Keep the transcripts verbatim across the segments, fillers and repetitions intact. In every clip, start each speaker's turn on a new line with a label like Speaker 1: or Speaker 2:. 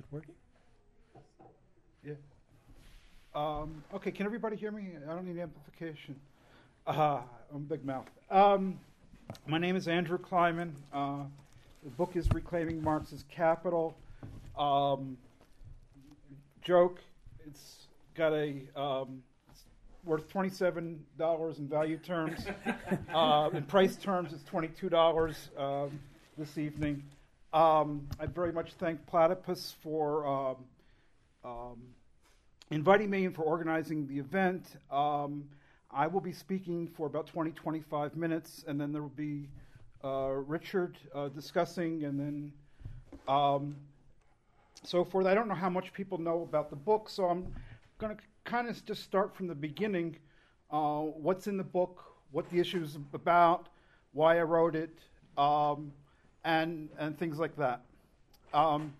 Speaker 1: Working?
Speaker 2: Yeah. Um, okay, can everybody hear me? I don't need amplification. Uh, I'm a big mouth. Um, my name is Andrew Kleiman. Uh, the book is Reclaiming Marx's Capital. Um, joke, it's got a, um, it's worth twenty-seven dollars in value terms. uh, in price terms, it's twenty-two dollars um, this evening. Um, I very much thank Platypus for um, um, inviting me and for organizing the event. Um, I will be speaking for about twenty, twenty-five minutes, and then there will be uh, Richard uh, discussing, and then um, so forth. I don't know how much people know about the book, so I'm going to kind of just start from the beginning. Uh, what's in the book, what the issue is about, why I wrote it, um, and and things like that. Um,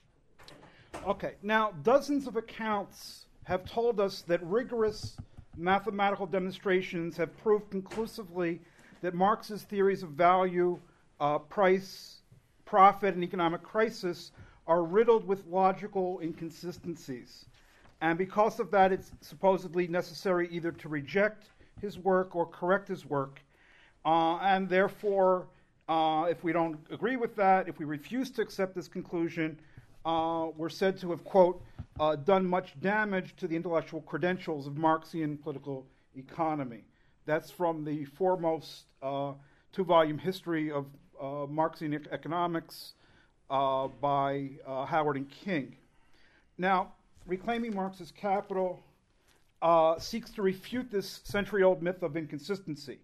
Speaker 2: okay, now dozens of accounts have told us that rigorous mathematical demonstrations have proved conclusively that Marx's theories of value, uh, price, profit, and economic crisis are riddled with logical inconsistencies. And because of that, it's supposedly necessary either to reject his work or correct his work. Uh, and therefore, uh, if we don't agree with that, if we refuse to accept this conclusion, uh, we're said to have, quote, uh, done much damage to the intellectual credentials of Marxian political economy. That's from the foremost uh, two-volume history of uh, Marxian e- economics uh, by uh, Howard and King. Now, Reclaiming Marx's Capital uh, seeks to refute this century-old myth of inconsistency.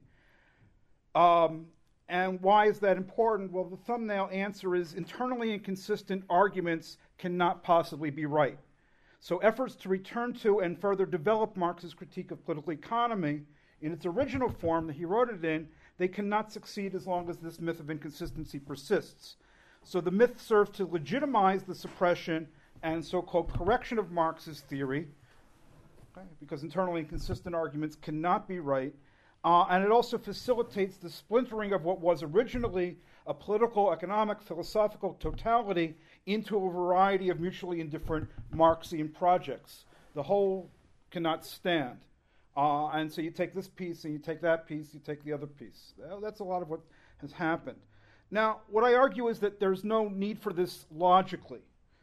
Speaker 2: Um, and why is that important? Well, the thumbnail answer is internally inconsistent arguments cannot possibly be right. So efforts to return to and further develop Marx's critique of political economy in its original form that he wrote it in, they cannot succeed as long as this myth of inconsistency persists. So the myth serves to legitimize the suppression and so-called correction of Marx's theory, okay, because internally inconsistent arguments cannot be right, uh, and it also facilitates the splintering of what was originally a political, economic, philosophical totality into a variety of mutually indifferent Marxian projects. The whole cannot stand. Uh, and so you take this piece, and you take that piece, you take the other piece. Well, that's a lot of what has happened. Now, what I argue is that there's no need for this logically.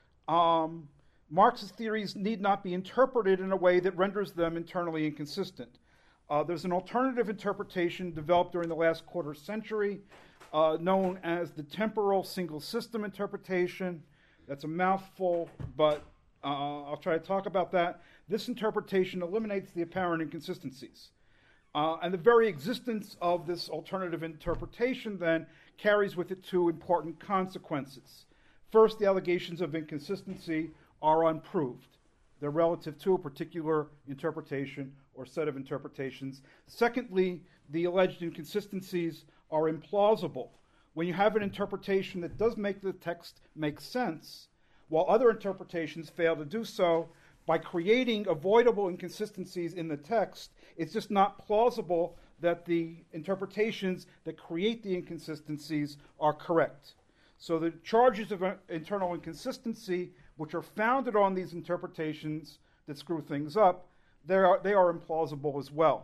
Speaker 2: Um, Marx's theories need not be interpreted in a way that renders them internally inconsistent. Uh, there's an alternative interpretation developed during the last quarter century uh, known as the temporal single system interpretation. That's a mouthful, but uh, I'll try to talk about that. This interpretation eliminates the apparent inconsistencies. Uh, and the very existence of this alternative interpretation then carries with it two important consequences. First, the allegations of inconsistency are unproved. They're relative to a particular interpretation or set of interpretations. Secondly, the alleged inconsistencies are implausible. When you have an interpretation that does make the text make sense, while other interpretations fail to do so, by creating avoidable inconsistencies in the text, it's just not plausible that the interpretations that create the inconsistencies are correct. So the charges of internal inconsistency, which are founded on these interpretations that screw things up, they are, they are implausible as well.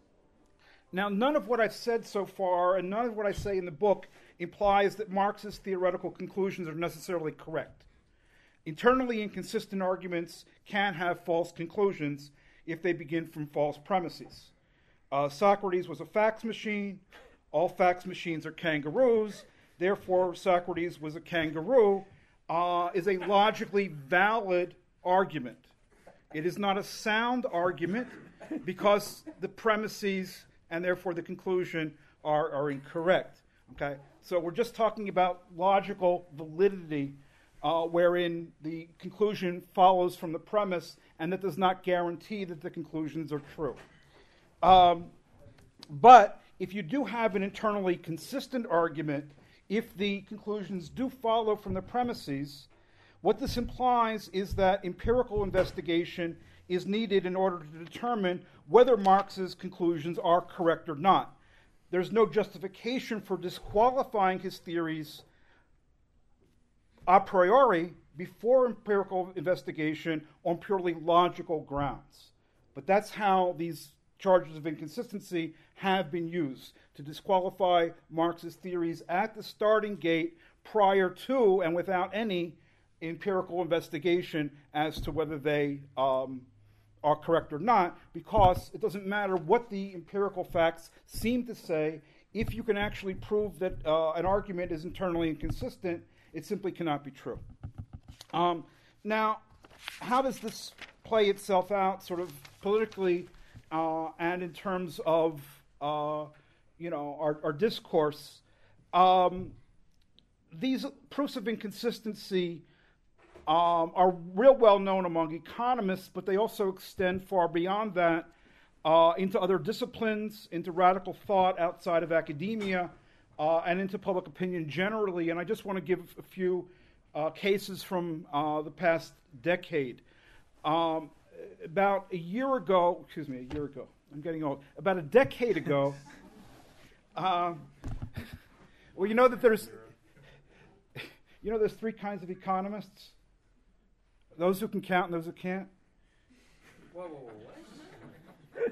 Speaker 2: Now, none of what I've said so far, and none of what I say in the book, implies that Marx's theoretical conclusions are necessarily correct. Internally inconsistent arguments can have false conclusions if they begin from false premises. Uh, Socrates was a fax machine. All fax machines are kangaroos. Therefore, Socrates was a kangaroo, uh, is a logically valid argument. It is not a sound argument because the premises and therefore the conclusion are, are incorrect. Okay, so we're just talking about logical validity, uh, wherein the conclusion follows from the premise, and that does not guarantee that the conclusions are true. Um, but if you do have an internally consistent argument, if the conclusions do follow from the premises, what this implies is that empirical investigation is needed in order to determine whether Marx's conclusions are correct or not. There's no justification for disqualifying his theories a priori before empirical investigation on purely logical grounds. But that's how these charges of inconsistency have been used to disqualify Marx's theories at the starting gate prior to and without any empirical investigation as to whether they um, are correct or not, because it doesn't matter what the empirical facts seem to say. If you can actually prove that uh, an argument is internally inconsistent, it simply cannot be true. Um, now, how does this play itself out sort of politically uh, and in terms of uh, you know, our, our discourse? Um, these proofs of inconsistency um, are real well known among economists, but they also extend far beyond that uh, into other disciplines, into radical thought outside of academia, uh, and into public opinion generally. And I just want to give a few uh, cases from uh, the past decade. Um, about a year ago, excuse me, a year ago, I'm getting old, about a decade ago, uh, well, you know that there's, you know there's three kinds of economists? Those who can count and those who can't?
Speaker 1: Whoa, whoa, whoa, what?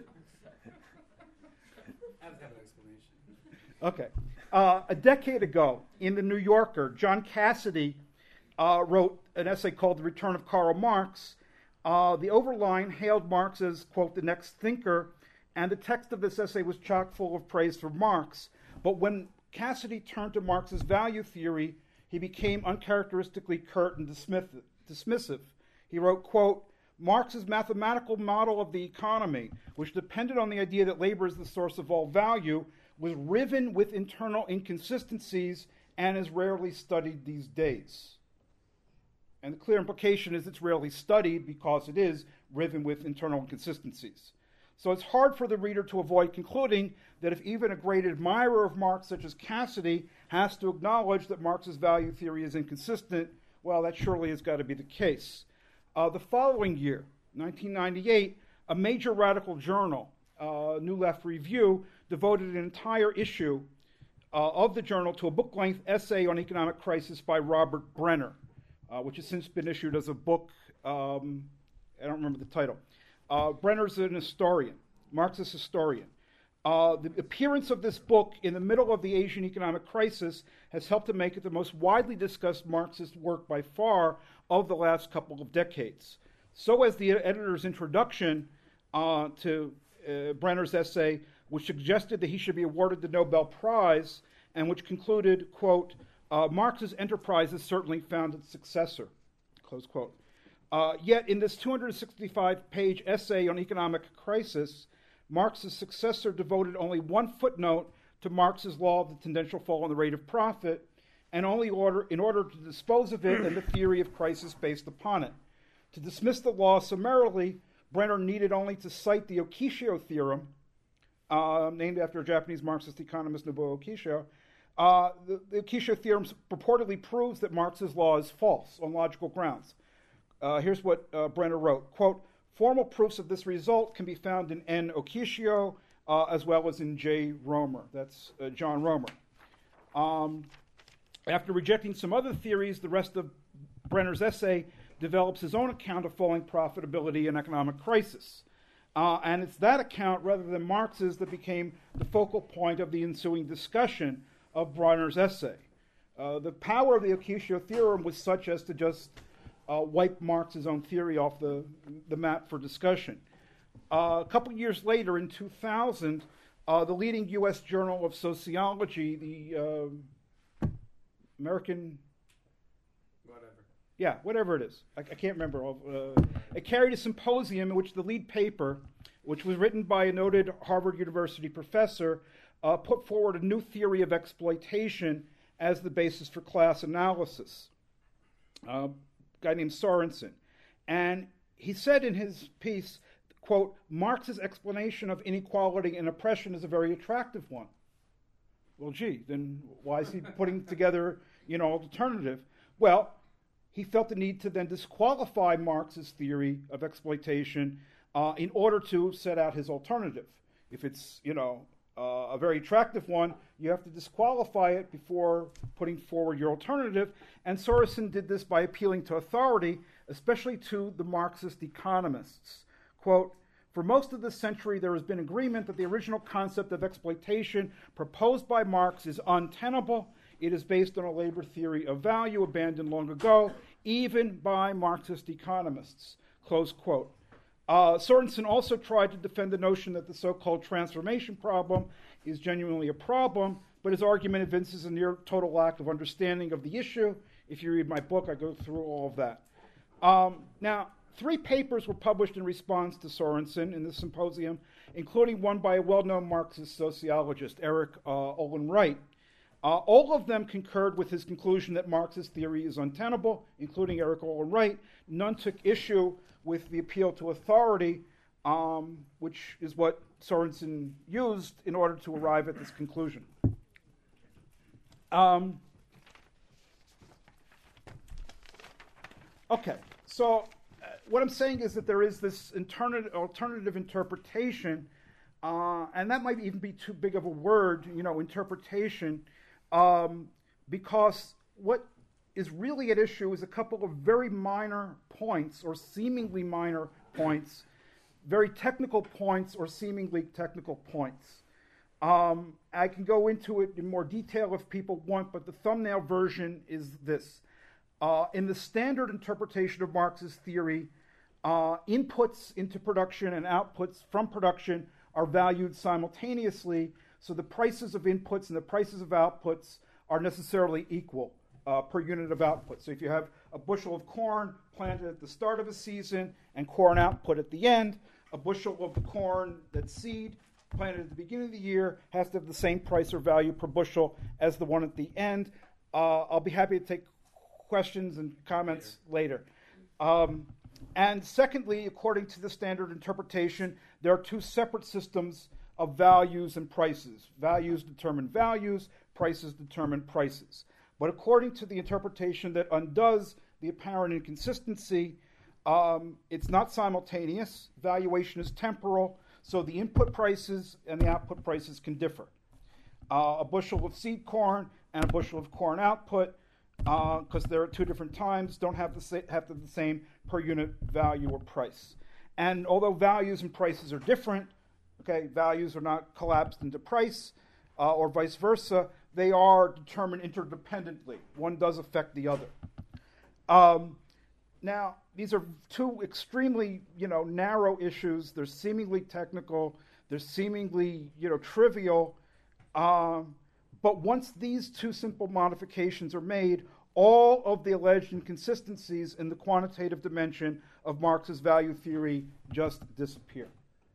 Speaker 1: I have to have an explanation.
Speaker 2: Okay. Uh, a decade ago, in The New Yorker, John Cassidy uh, wrote an essay called The Return of Karl Marx. Uh, the overline hailed Marx as, quote, the next thinker, and the text of this essay was chock full of praise for Marx. But when Cassidy turned to Marx's value theory, he became uncharacteristically curt and dismissive. He wrote, quote, Marx's mathematical model of the economy, which depended on the idea that labor is the source of all value, was riven with internal inconsistencies and is rarely studied these days. And the clear implication is it's rarely studied because it is riven with internal inconsistencies. So it's hard for the reader to avoid concluding that if even a great admirer of Marx such as Cassidy has to acknowledge that Marx's value theory is inconsistent, well, that surely has got to be the case. Uh, the following year, nineteen ninety-eight, a major radical journal, uh, New Left Review, devoted an entire issue uh, of the journal to a book-length essay on economic crisis by Robert Brenner, uh, which has since been issued as a book. Um, I don't remember the title. Uh, Brenner's an historian, Marxist historian. Uh, the appearance of this book in the middle of the Asian economic crisis has helped to make it the most widely discussed Marxist work by far of the last couple of decades. So as the editor's introduction uh, to uh, Brenner's essay, which suggested that he should be awarded the Nobel Prize, and which concluded, quote, uh, Marx's enterprise has certainly found its successor, close quote. Uh, yet in this two hundred sixty-five page essay on economic crisis, Marx's successor devoted only one footnote to Marx's law of the tendential fall in the rate of profit, and only order, in order to dispose of it and the theory of crisis based upon it. To dismiss the law summarily, Brenner needed only to cite the Okishio theorem, uh, named after a Japanese Marxist economist, Nobuo Okishio. Uh, the, the Okishio theorem purportedly proves that Marx's law is false on logical grounds. Uh, here's what uh, Brenner wrote, quote, formal proofs of this result can be found in N. Okishio uh, as well as in J. Romer. That's uh, John Romer. Um, after rejecting some other theories, the rest of Brenner's essay develops his own account of falling profitability and economic crisis. Uh, and it's that account, rather than Marx's, that became the focal point of the ensuing discussion of Brenner's essay. Uh, the power of the Okishio theorem was such as to just uh, wipe Marx's own theory off the, the map for discussion. Uh, a couple years later, in two thousand, uh, the leading U S Journal of Sociology, the uh, American...
Speaker 1: Whatever.
Speaker 2: Yeah, whatever it is. I, I can't remember. Uh, it carried a symposium in which the lead paper, which was written by a noted Harvard University professor, uh, put forward a new theory of exploitation as the basis for class analysis. Uh, a guy named Sorensen. And he said in his piece, quote, Marx's explanation of inequality and oppression is a very attractive one. Well, gee, then why is he putting together, you know, an alternative? Well, he felt the need to then disqualify Marx's theory of exploitation uh, in order to set out his alternative. If it's, you know, uh, a very attractive one, you have to disqualify it before putting forward your alternative. And Sorensen did this by appealing to authority, especially to the Marxist economists. Quote, "For most of this century, there has been agreement that the original concept of exploitation proposed by Marx is untenable. It is based on a labor theory of value abandoned long ago, even by Marxist economists." Close quote. Uh, Sorensen also tried to defend the notion that the so-called transformation problem is genuinely a problem, but his argument evinces a near total lack of understanding of the issue. If you read my book, I go through all of that. Um, now, three papers were published in response to Sorensen in the symposium, including one by a well-known Marxist sociologist, Eric uh, Olin Wright. Uh, all of them concurred with his conclusion that Marxist theory is untenable, including Eric Olin Wright. None took issue with the appeal to authority, um, which is what Sorensen used in order to arrive at this conclusion. Um, okay, so uh, what I'm saying is that there is this alternative, alternative interpretation, uh, and that might even be too big of a word, you know, interpretation, um, because what is really at issue is a couple of very minor points, or seemingly minor points, very technical points, or seemingly technical points. Um, I can go into it in more detail if people want, but the thumbnail version is this. Uh, in the standard interpretation of Marx's theory, uh, inputs into production and outputs from production are valued simultaneously, so the prices of inputs and the prices of outputs are necessarily equal. Uh, per unit of output. So if you have a bushel of corn planted at the start of a season and corn output at the end, a bushel of the corn that's seed planted at the beginning of the year has to have the same price or value per bushel as the one at the end. Uh, I'll be happy to take questions and comments later. Um, and secondly, according to the standard interpretation, there are two separate systems of values and prices. Values determine values, prices determine prices. But according to the interpretation that undoes the apparent inconsistency, um, it's not simultaneous. Valuation is temporal, so the input prices and the output prices can differ. Uh, a bushel of seed corn and a bushel of corn output, because uh, they're at two different times, don't have the, sa- have the same per unit value or price. And although values and prices are different, okay, values are not collapsed into price, uh, or vice versa, they are determined interdependently. One does affect the other. Um, now, these are two extremely, you know, narrow issues. They're seemingly technical. They're seemingly, you know, trivial. Um, but once these two simple modifications are made, all of the alleged inconsistencies in the quantitative dimension of Marx's value theory just disappear.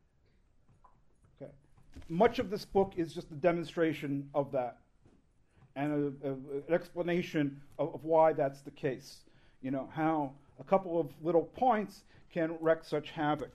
Speaker 2: Okay. Much of this book is just a demonstration of that, and a, a, an explanation of, of why that's the case. You know, how a couple of little points can wreak such havoc.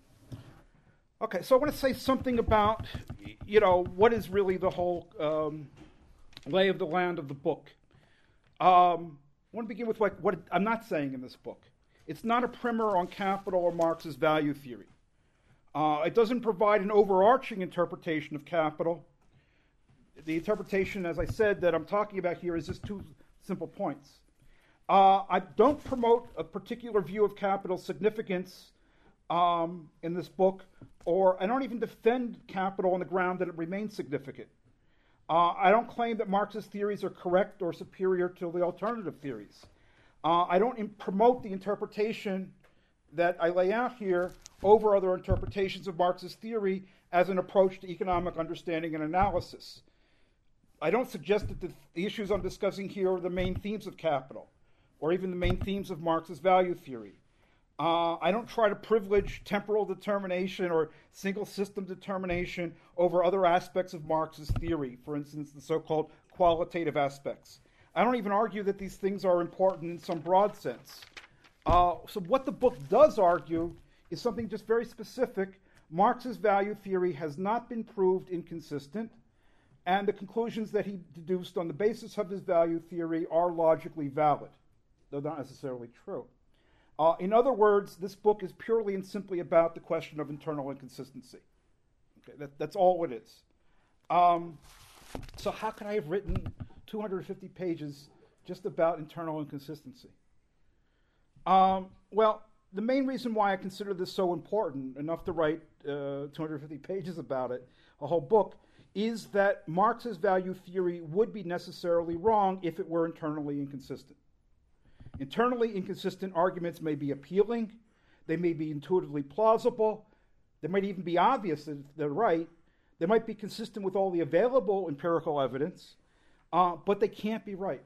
Speaker 2: Okay, so I want to say something about, you know, what is really the whole um, lay of the land of the book. Um, I want to begin with like what I'm not saying in this book. It's not a primer on capital or Marx's value theory. Uh, it doesn't provide an overarching interpretation of capital. The interpretation, as I said, that I'm talking about here is just two simple points. Uh, I don't promote a particular view of capital's significance um, in this book, or I don't even defend capital on the ground that it remains significant. Uh, I don't claim that Marx's theories are correct or superior to the alternative theories. Uh, I don't in- promote the interpretation that I lay out here over other interpretations of Marx's theory as an approach to economic understanding and analysis. I don't suggest that the, the issues I'm discussing here are the main themes of capital, or even the main themes of Marx's value theory. Uh, I don't try to privilege temporal determination or single system determination over other aspects of Marx's theory, for instance, the so-called qualitative aspects. I don't even argue that these things are important in some broad sense. Uh, so what the book does argue is something just very specific. Marx's value theory has not been proved inconsistent, and the conclusions that he deduced on the basis of his value theory are logically valid, though not necessarily true. Uh, in other words, this book is purely and simply about the question of internal inconsistency. Okay, that, that's all it is. Um, So how could I have written two hundred fifty pages just about internal inconsistency? Um, well, the main reason why I consider this so important, enough to write uh, two hundred fifty pages about it, a whole book, is that Marx's value theory would be necessarily wrong if it were internally inconsistent. Internally inconsistent arguments may be appealing, they may be intuitively plausible, they might even be obvious that they're right, they might be consistent with all the available empirical evidence, uh, but they can't be right.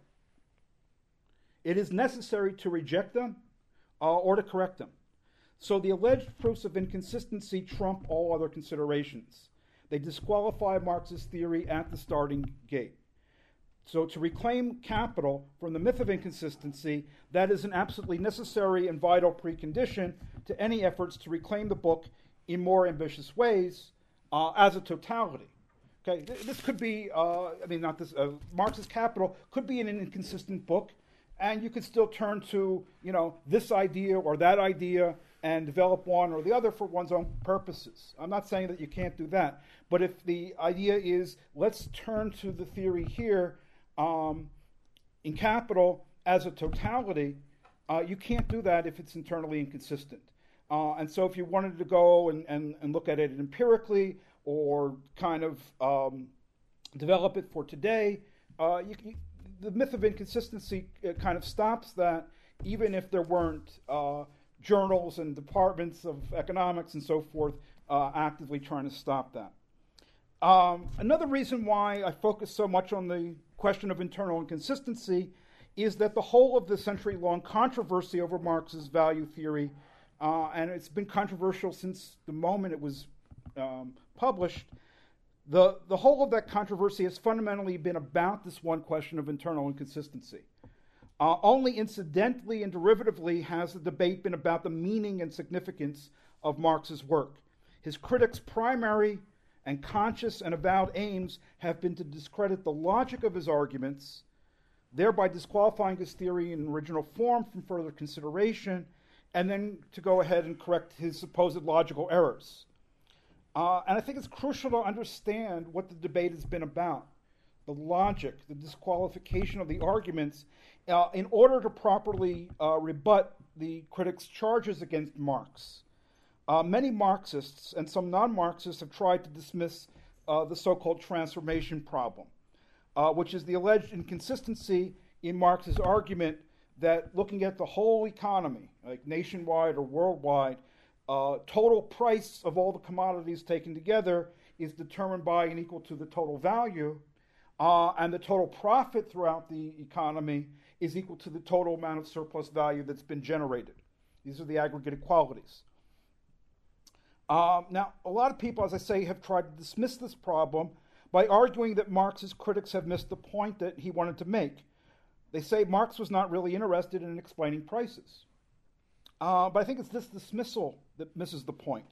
Speaker 2: It is necessary to reject them uh, or to correct them. So the alleged proofs of inconsistency trump all other considerations. They disqualify Marx's theory at the starting gate. So to reclaim capital from the myth of inconsistency, that is an absolutely necessary and vital precondition to any efforts to reclaim the book in more ambitious ways uh, as a totality. Okay, th- this could be, uh, I mean, not this, uh, Marx's Capital could be an inconsistent book, and you could still turn to, you know, this idea or that idea and develop one or the other for one's own purposes. I'm not saying that you can't do that, but if the idea is, let's turn to the theory here um, in Capital as a totality, uh, you can't do that if it's internally inconsistent. Uh, and so if you wanted to go and, and, and look at it empirically or kind of um, develop it for today, uh, you, you, the myth of inconsistency uh, kind of stops that, even if there weren't uh, journals and departments of economics and so forth uh, actively trying to stop that. Um, another reason why I focus so much on the question of internal inconsistency is that the whole of the century-long controversy over Marx's value theory, uh, and it's been controversial since the moment it was um, published, the, the whole of that controversy has fundamentally been about this one question of internal inconsistency. Uh, only incidentally and derivatively has the debate been about the meaning and significance of Marx's work. His critics' primary and conscious and avowed aims have been to discredit the logic of his arguments, thereby disqualifying his theory in original form from further consideration, and then to go ahead and correct his supposed logical errors. Uh, and I think it's crucial to understand what the debate has been about, the logic, the disqualification of the arguments, uh, in order to properly uh, rebut the critics' charges against Marx. Uh, many Marxists and some non-Marxists have tried to dismiss uh, the so-called transformation problem, uh, which is the alleged inconsistency in Marx's argument that looking at the whole economy, like nationwide or worldwide, uh, total price of all the commodities taken together is determined by and equal to the total value, uh, and the total profit throughout the economy is equal to the total amount of surplus value that's been generated. These are the aggregate equalities. Um, now, a lot of people, as I say, have tried to dismiss this problem by arguing that Marx's critics have missed the point that he wanted to make. They say Marx was not really interested in explaining prices. Uh, but I think it's this dismissal that misses the point.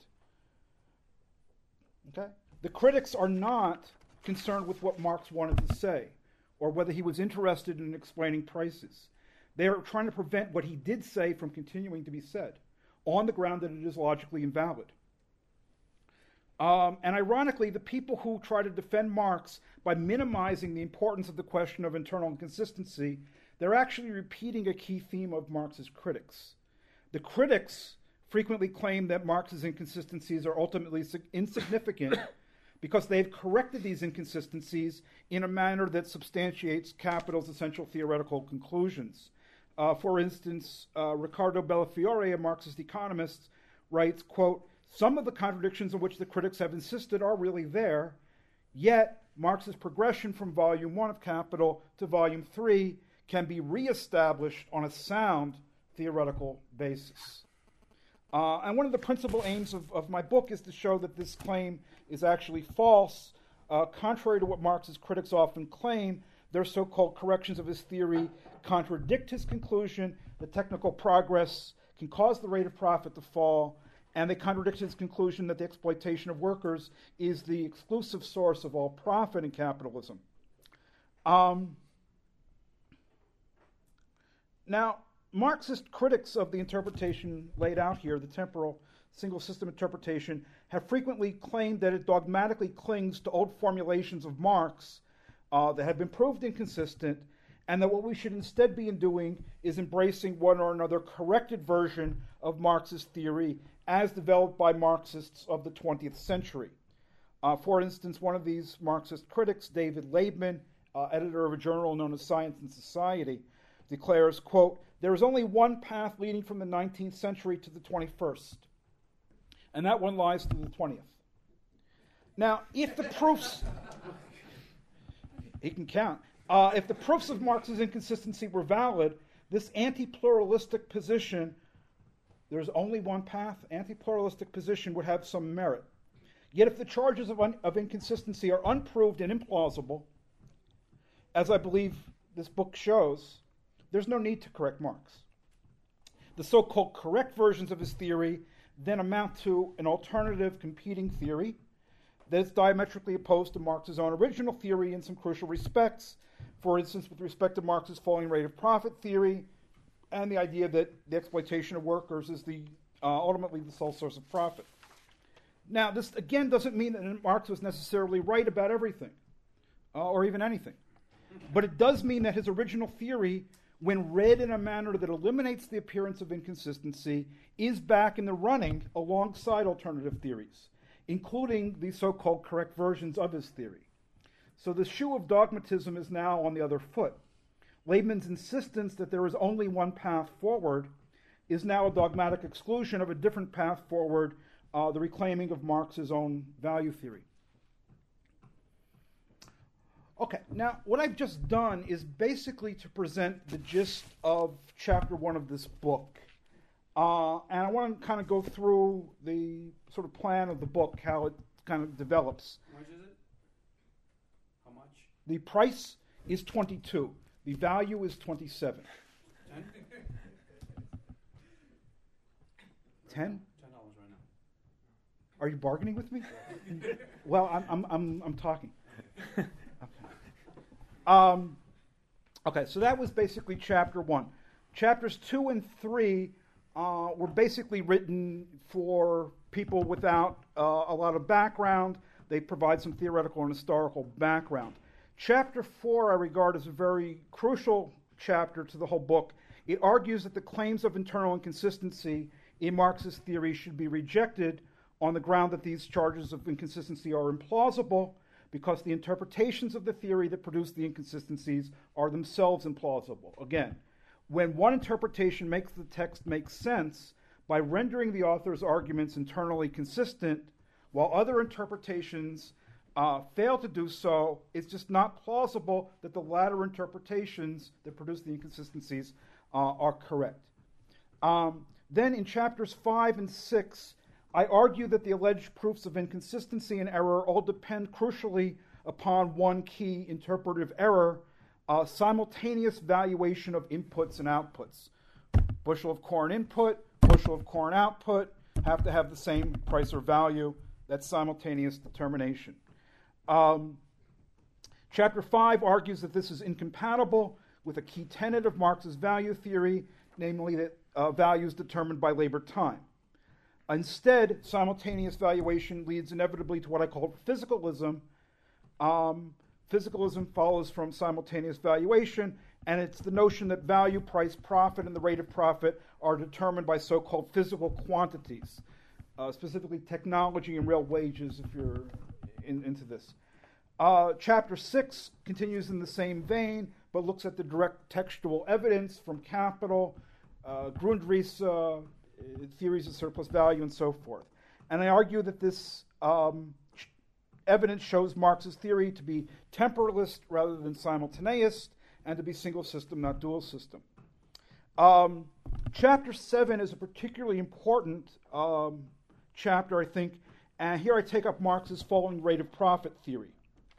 Speaker 2: Okay? The critics are not concerned with what Marx wanted to say or whether he was interested in explaining prices. They are trying to prevent what he did say from continuing to be said on the ground that it is logically invalid. Um, and ironically, the people who try to defend Marx by minimizing the importance of the question of internal inconsistency, they're actually repeating a key theme of Marx's critics. The critics frequently claim that Marx's inconsistencies are ultimately insignificant because they've corrected these inconsistencies in a manner that substantiates Capital's essential theoretical conclusions. Uh, for instance, uh, Riccardo Bellafiore, a Marxist economist, writes, quote, "Some of the contradictions on which the critics have insisted are really there, yet Marx's progression from volume one of Capital to volume three can be reestablished on a sound theoretical basis." Uh, and one of the principal aims of, of my book is to show that this claim is actually false. Uh, contrary to what Marx's critics often claim, their so-called corrections of his theory contradict his conclusion that technical progress can cause the rate of profit to fall, and they contradict his conclusion that the exploitation of workers is the exclusive source of all profit in capitalism. Um, now, Marxist critics of the interpretation laid out here, the temporal single system interpretation, have frequently claimed that it dogmatically clings to old formulations of Marx uh, that have been proved inconsistent, and that what we should instead be doing is embracing one or another corrected version of Marxist theory as developed by Marxists of the twentieth century. Uh, for instance, one of these Marxist critics, David Laibman, uh, editor of a journal known as Science and Society, declares, quote, "There is only one path leading from the nineteenth century to the twenty-first, and that one lies through the twentieth. Now, if the proofs, he can count, uh, if the proofs of Marx's inconsistency were valid, this anti-pluralistic position, there's only one path, anti-pluralistic position would have some merit. Yet if the charges of, un- of inconsistency are unproved and implausible, as I believe this book shows, there's no need to correct Marx. The so-called correct versions of his theory then amount to an alternative competing theory that is diametrically opposed to Marx's own original theory in some crucial respects. For instance, with respect to Marx's falling rate of profit theory and the idea that the exploitation of workers is the uh, ultimately the sole source of profit. Now, this again doesn't mean that Marx was necessarily right about everything, uh, or even anything. But it does mean that his original theory, when read in a manner that eliminates the appearance of inconsistency, is back in the running alongside alternative theories, including the so-called correct versions of his theory. So the shoe of dogmatism is now on the other foot. Laibman's insistence that there is only one path forward is now a dogmatic exclusion of a different path forward, uh, the reclaiming of Marx's own value theory. Okay, now what I've just done is basically to present the gist of chapter one of this book. Uh, and I want to kind of go through the sort of plan of the book, how it kind of develops.
Speaker 1: How much is it? How much?
Speaker 2: The price is twenty-two. The value is twenty-seven.
Speaker 1: Ten?
Speaker 2: Ten?
Speaker 1: Ten dollars right now.
Speaker 2: Are you bargaining with me? Well, I'm I'm I'm I'm talking. Okay. Um, okay, so that was basically chapter one. Chapters two and three uh, were basically written for people without uh, a lot of background. They provide some theoretical and historical background. Chapter four I regard as a very crucial chapter to the whole book. It argues that the claims of internal inconsistency in Marx's theory should be rejected on the ground that these charges of inconsistency are implausible, because the interpretations of the theory that produce the inconsistencies are themselves implausible. Again, when one interpretation makes the text make sense by rendering the author's arguments internally consistent, while other interpretations uh, fail to do so, it's just not plausible that the latter interpretations that produce the inconsistencies uh, are correct. Um, then in chapters five and six, I argue that the alleged proofs of inconsistency and error all depend crucially upon one key interpretive error, uh, simultaneous valuation of inputs and outputs. Bushel of corn input, bushel of corn output have to have the same price or value. That's simultaneous determination. Um, chapter five argues that this is incompatible with a key tenet of Marx's value theory, namely that uh, value is determined by labor time. Instead, simultaneous valuation leads inevitably to what I call physicalism. Um, physicalism follows from simultaneous valuation, and it's the notion that value, price, profit, and the rate of profit are determined by so-called physical quantities, uh, specifically technology and real wages, if you're in, into this. Uh, chapter six continues in the same vein, but looks at the direct textual evidence from Capital, uh, Grundrisse, uh, theories of surplus value, and so forth. And I argue that this um, sh- evidence shows Marx's theory to be temporalist rather than simultaneous, and to be single system, not dual system. Um, chapter seven is a particularly important um, chapter, I think, and here I take up Marx's falling rate of profit theory.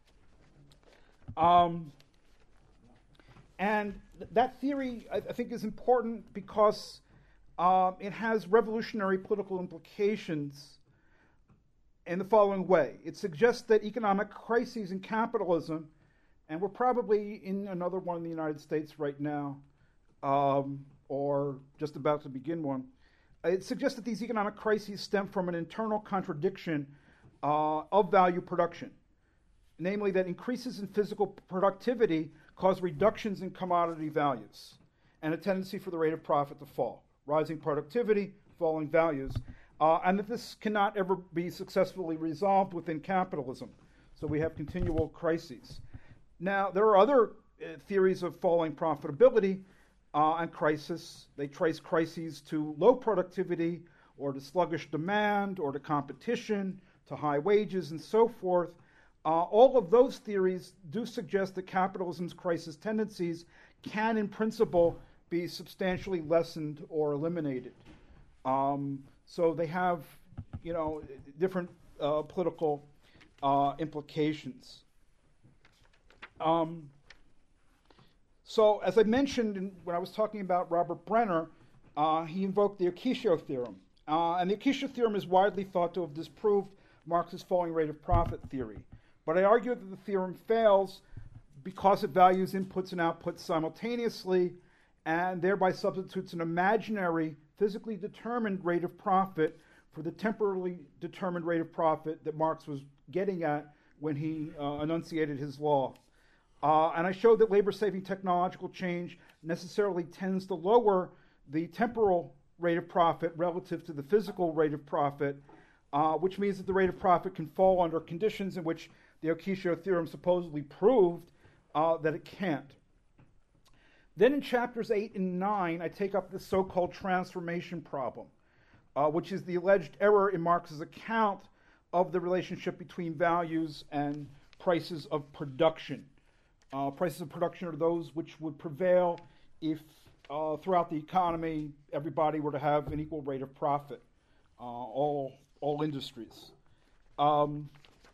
Speaker 2: Um, and th- that theory, I, I think, is important because Um, it has revolutionary political implications in the following way. It suggests that economic crises in capitalism, and we're probably in another one in the United States right now, um, or just about to begin one. It suggests that these economic crises stem from an internal contradiction uh, of value production. namely that increases in physical productivity cause reductions in commodity values and a tendency for the rate of profit to fall. Rising productivity, falling values, uh, and that this cannot ever be successfully resolved within capitalism. So we have continual crises. Now, there are other uh, theories of falling profitability uh, and crisis. They trace crises to low productivity or to sluggish demand or to competition, to high wages and so forth. Uh, all of those theories do suggest that capitalism's crisis tendencies can, in principle, be substantially lessened or eliminated. Um, so they have, you know, different uh, political uh, implications. Um, so, as I mentioned in, when I was talking about Robert Brenner, uh, he invoked the Accesio theorem. Uh, and the Accesio theorem is widely thought to have disproved Marx's falling rate of profit theory. But I argue that the theorem fails because it values inputs and outputs simultaneously and thereby substitutes an imaginary, physically determined rate of profit for the temporally determined rate of profit that Marx was getting at when he uh, enunciated his law. Uh, and I showed that labor-saving technological change necessarily tends to lower the temporal rate of profit relative to the physical rate of profit, uh, which means that the rate of profit can fall under conditions in which the Accesio theorem supposedly proved uh, that it can't. Then in chapters eight and nine, I take up the so-called transformation problem, uh, which is the alleged error in Marx's account of the relationship between values and prices of production. Uh, prices of production are those which would prevail if uh, throughout the economy everybody were to have an equal rate of profit, uh, all, all industries. Um,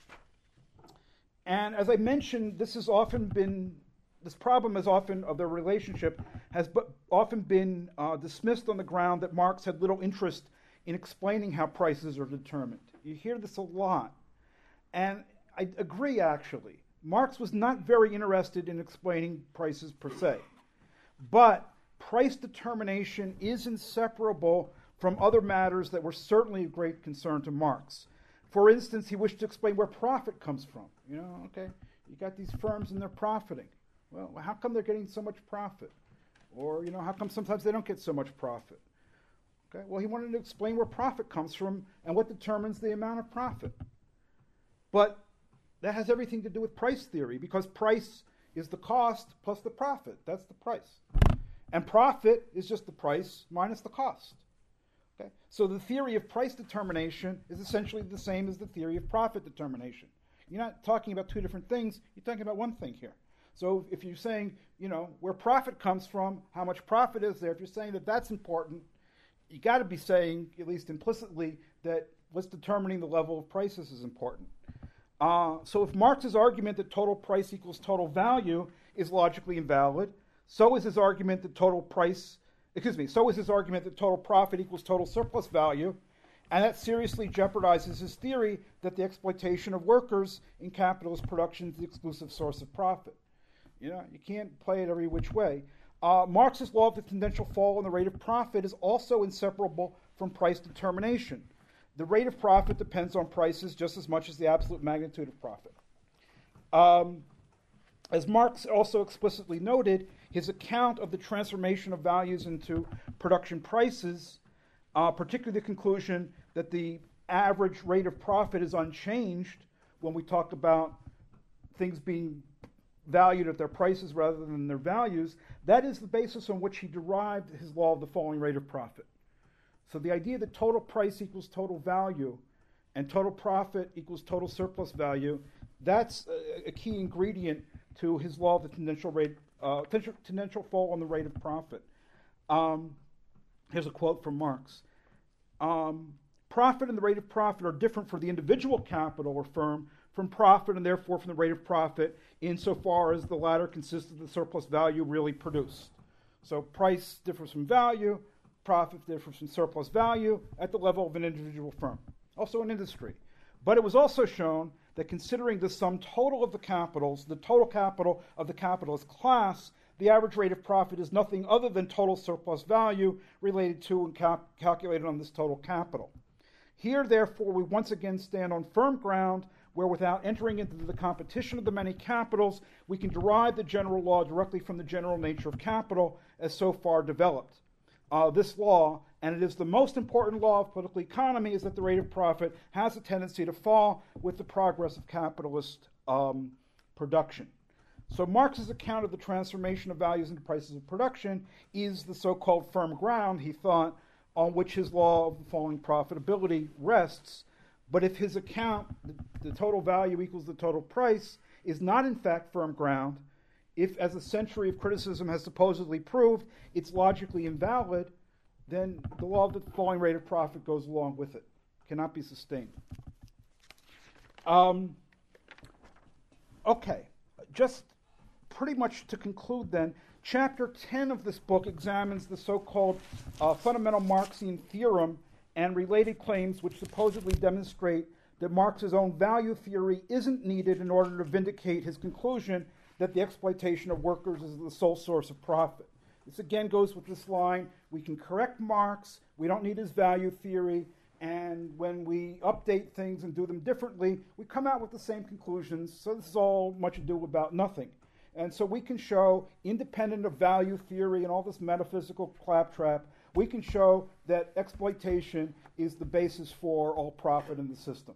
Speaker 2: and as I mentioned, this has often been This problem has often, of their relationship, has but often been uh, dismissed on the ground that Marx had little interest in explaining how prices are determined. You hear this a lot. And I agree, actually. Marx was not very interested in explaining prices per se. But price determination is inseparable from other matters that were certainly of great concern to Marx. For instance, he wished to explain where profit comes from. You know, okay, you got these firms and they're profiting. Well, how come they're getting so much profit? Or, you know, how come sometimes they don't get so much profit? Okay, well, he wanted to explain where profit comes from and what determines the amount of profit. But that has everything to do with price theory, because price is the cost plus the profit. That's the price. And profit is just the price minus the cost. Okay, so the theory of price determination is essentially the same as the theory of profit determination. You're not talking about two different things. You're talking about one thing here. So if you're saying, you know, where profit comes from, how much profit is there, if you're saying that that's important, you got to be saying, at least implicitly, that what's determining the level of prices is important. Uh, so if Marx's argument that total price equals total value is logically invalid, so is his argument that total price, excuse me, so is his argument that total profit equals total surplus value, and that seriously jeopardizes his theory that the exploitation of workers in capitalist production is the exclusive source of profit. You know, you can't play it every which way. Uh, Marx's law of the tendential fall in the rate of profit is also inseparable from price determination. The rate of profit depends on prices just as much as the absolute magnitude of profit. Um, as Marx also explicitly noted, his account of the transformation of values into production prices, uh, particularly the conclusion that the average rate of profit is unchanged when we talk about things being valued at their prices rather than their values, that is the basis on which he derived his law of the falling rate of profit. So the idea that total price equals total value and total profit equals total surplus value, that's a, a key ingredient to his law of the tendential rate, uh, tendential fall on the rate of profit. Um, here's a quote from Marx. Um, profit and the rate of profit are different for the individual capital or firm from profit and therefore from the rate of profit insofar as the latter consists of the surplus value really produced. So price differs from value, profit differs from surplus value at the level of an individual firm, also an industry. But it was also shown that considering the sum total of the capitals, the total capital of the capitalist class, the average rate of profit is nothing other than total surplus value related to and cap- calculated on this total capital. Here, therefore, we once again stand on firm ground where without entering into the competition of the many capitals, we can derive the general law directly from the general nature of capital as so far developed. Uh, this law, and it is the most important law of political economy, is that the rate of profit has a tendency to fall with the progress of capitalist um, production. So Marx's account of the transformation of values into prices of production is the so-called firm ground, he thought, on which his law of falling profitability rests. But if his account, the, the total value equals the total price, is not in fact firm ground, if, as a century of criticism has supposedly proved, it's logically invalid, then the law of the falling rate of profit goes along with it. Cannot be sustained. Um, okay, just pretty much to conclude then, chapter ten of this book examines the so-called uh, fundamental Marxian theorem and related claims which supposedly demonstrate that Marx's own value theory isn't needed in order to vindicate his conclusion that the exploitation of workers is the sole source of profit. This again goes with this line, we can correct Marx, we don't need his value theory, and when we update things and do them differently, we come out with the same conclusions, so this is all much ado about nothing. And so we can show, independent of value theory and all this metaphysical claptrap, we can show that exploitation is the basis for all profit in the system.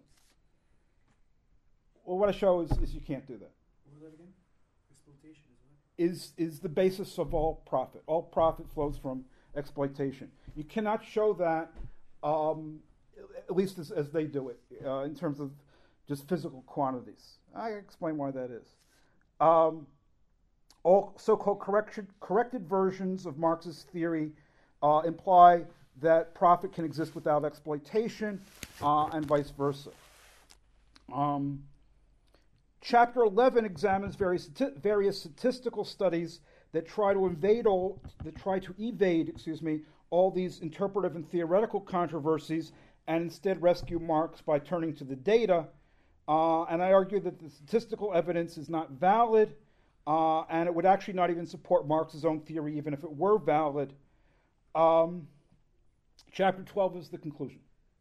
Speaker 2: Well, what I show is, is you can't do that.
Speaker 1: What was that again? Exploitation is what?
Speaker 2: Is, is the basis of all profit. All profit flows from exploitation. You cannot show that, um, at least as, as they do it, uh, in terms of just physical quantities. I explain why that is. Um, all so-called correction, corrected versions of Marx's theory uh, imply that profit can exist without exploitation, uh, and vice versa. Um, chapter eleven examines various, various statistical studies that try to evade all, that try to evade, excuse me, all these interpretive and theoretical controversies, and instead rescue Marx by turning to the data. Uh, and I argue that the statistical evidence is not valid, uh, and it would actually not even support Marx's own theory, even if it were valid. Um, chapter twelve is the conclusion.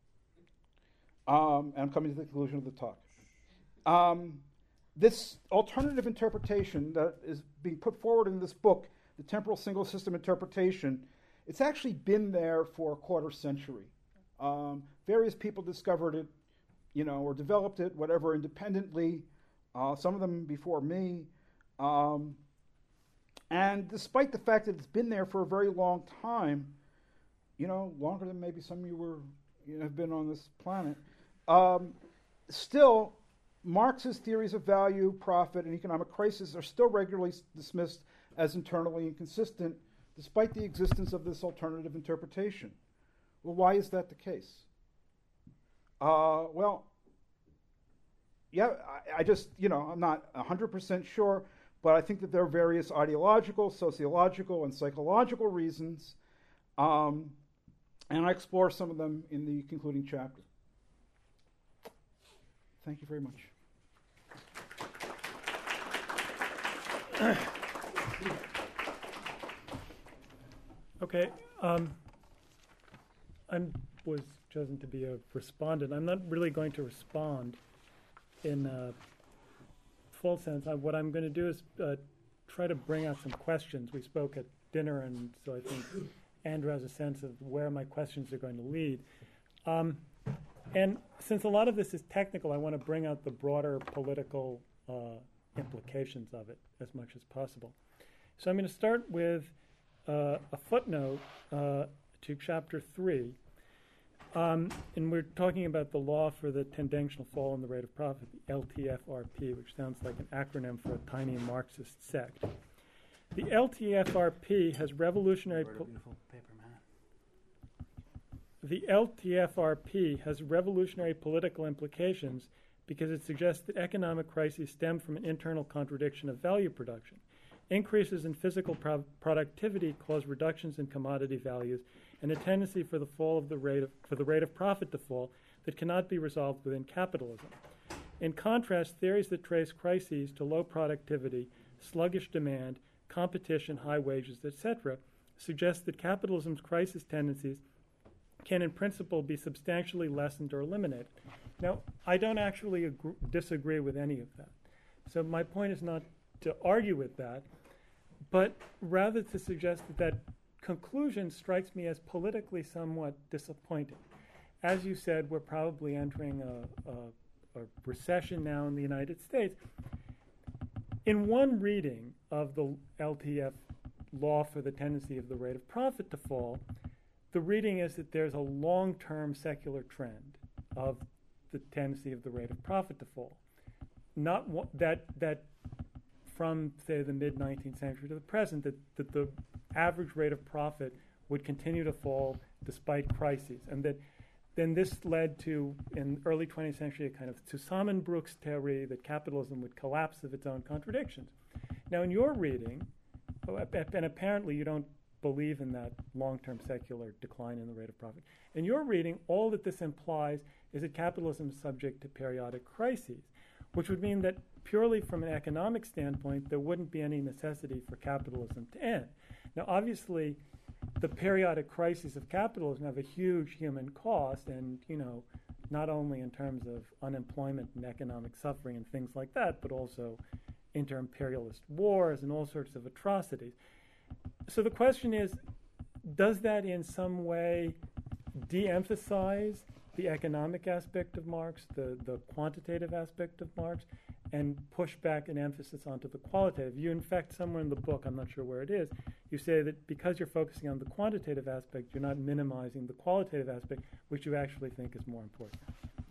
Speaker 2: Um, and I'm coming to the conclusion of the talk. Um, this alternative interpretation that is being put forward in this book, the temporal single system interpretation, it's actually been there for a quarter century. Um, various people discovered it, you know, or developed it, whatever, independently, uh, some of them before me. Um, and despite the fact that it's been there for a very long time, you know, longer than maybe some of you were, you know, have been on this planet, um, still, Marx's theories of value, profit, and economic crisis are still regularly s- dismissed as internally inconsistent, despite the existence of this alternative interpretation. Well, why is that the case? Uh, well, yeah, I, I just, you know, I'm not one hundred percent sure, but I think that there are various ideological, sociological, and psychological reasons, um, and I explore some of them in the concluding chapter. Thank you very much.
Speaker 3: Okay, um, I was chosen to be a respondent. I'm not really going to respond in a full sense. I, what I'm going to do is uh, try to bring out some questions. We spoke at dinner, and so I think Andrew has a sense of where my questions are going to lead. Um, and since a lot of this is technical, I want to bring out the broader political uh, implications of it as much as possible. So I'm going to start with uh, a footnote uh, to chapter three. Um, and we're talking about the law for the tendential fall in the rate of profit, the L T F R P, which sounds like an acronym for a tiny Marxist sect. The L T F R P has revolutionary... Po-
Speaker 1: beautiful paper, man.
Speaker 3: the L T F R P has revolutionary political implications because it suggests that economic crises stem from an internal contradiction of value production. Increases in physical pro- productivity cause reductions in commodity values and a tendency for the fall of the rate of, for the rate of profit to fall that cannot be resolved within capitalism. In contrast, theories that trace crises to low productivity, sluggish demand, competition, high wages, et cetera, suggest that capitalism's crisis tendencies can in principle be substantially lessened or eliminated. Now, I don't actually agree, disagree with any of that. So my point is not to argue with that, but rather to suggest that that conclusion strikes me as politically somewhat disappointing. As you said, we're probably entering a, a, a recession now in the United States. In one reading of the L T F law for the tendency of the rate of profit to fall, the reading is that there's a long-term secular trend of the tendency of the rate of profit to fall. Not wa- that that from, say, the mid-nineteenth century to the present, that, that the average rate of profit would continue to fall despite crises. And that then this led to, in early twentieth century, a kind of Zusammenbruchs theory that capitalism would collapse of its own contradictions. Now, in your reading, and apparently you don't believe in that long-term secular decline in the rate of profit, in your reading, all that this implies is that capitalism is subject to periodic crises, which would mean that purely from an economic standpoint, there wouldn't be any necessity for capitalism to end. Now, obviously, the periodic crises of capitalism have a huge human cost, and, you know, not only in terms of unemployment and economic suffering and things like that, but also inter-imperialist wars and all sorts of atrocities. So the question is, does that in some way de-emphasize the economic aspect of Marx, the, the quantitative aspect of Marx, and push back an emphasis onto the qualitative? You, in fact, somewhere in the book, I'm not sure where it is, you say that because you're focusing on the quantitative aspect, you're not minimizing the qualitative aspect, which you actually think is more important.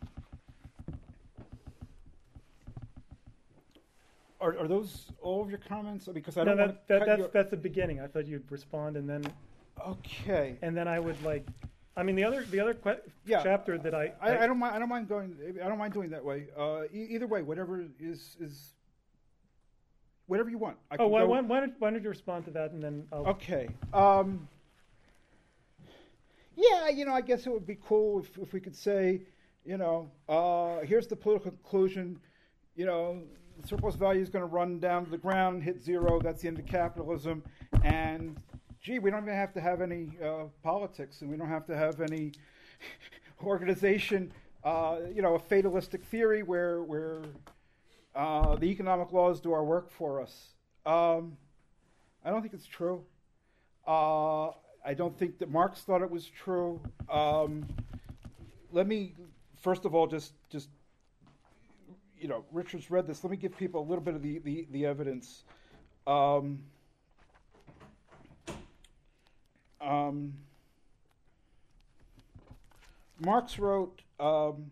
Speaker 2: Are, are those all of your comments? Because I
Speaker 3: No,
Speaker 2: don't
Speaker 3: that,
Speaker 2: want to
Speaker 3: that,
Speaker 2: cut
Speaker 3: that's
Speaker 2: your...
Speaker 3: that's the beginning. I thought you'd respond, and then
Speaker 2: Okay.
Speaker 3: and then I would like. I mean, the other the other que-
Speaker 2: Yeah,
Speaker 3: chapter that I
Speaker 2: I, I don't mind. I don't mind going. I don't mind doing that way. Uh, e- either way, whatever is is whatever you want. I
Speaker 3: oh,
Speaker 2: can
Speaker 3: why,
Speaker 2: go-
Speaker 3: why, why, don't, why don't you respond to that, and then I'll.
Speaker 2: Okay. Um, yeah, you know, I guess it would be cool if, if we could say, you know, uh, here's the political conclusion. You know, surplus value is going to run down to the ground, hit zero. That's the end of capitalism. And gee, we don't even have to have any uh, politics, and we don't have to have any organization. Uh, you know, a fatalistic theory where where uh, the economic laws do our work for us. Um, I don't think it's true. Uh, I don't think that Marx thought it was true. Um, let me, first of all, just just you know, Richard's read this. Let me give people a little bit of the the, the evidence. Um, um, Marx wrote. Um,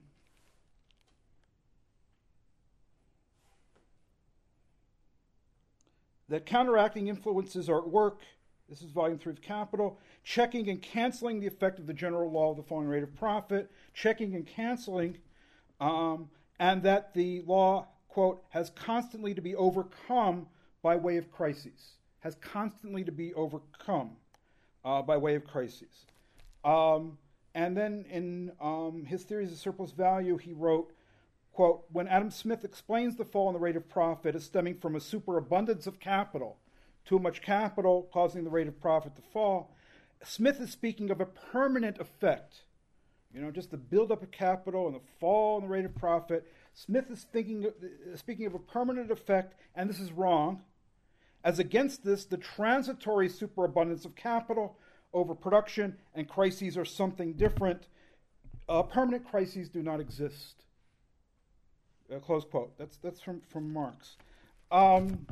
Speaker 2: that counteracting influences are at work, this is volume three of Capital, checking and canceling the effect of the general law of the falling rate of profit, checking and canceling, um, and that the law, quote, has constantly to be overcome by way of crises, has constantly to be overcome uh, by way of crises. Um, and then in um, his theories of surplus value, he wrote, quote, when Adam Smith explains the fall in the rate of profit as stemming from a superabundance of capital, too much capital causing the rate of profit to fall, Smith is speaking of a permanent effect. You know, just the buildup of capital and the fall in the rate of profit. Smith is thinking, uh, speaking of a permanent effect, and this is wrong. As against this, the transitory superabundance of capital, overproduction, and crises are something different. Uh, permanent crises do not exist. Uh, close quote. That's that's from, from Marx. Um,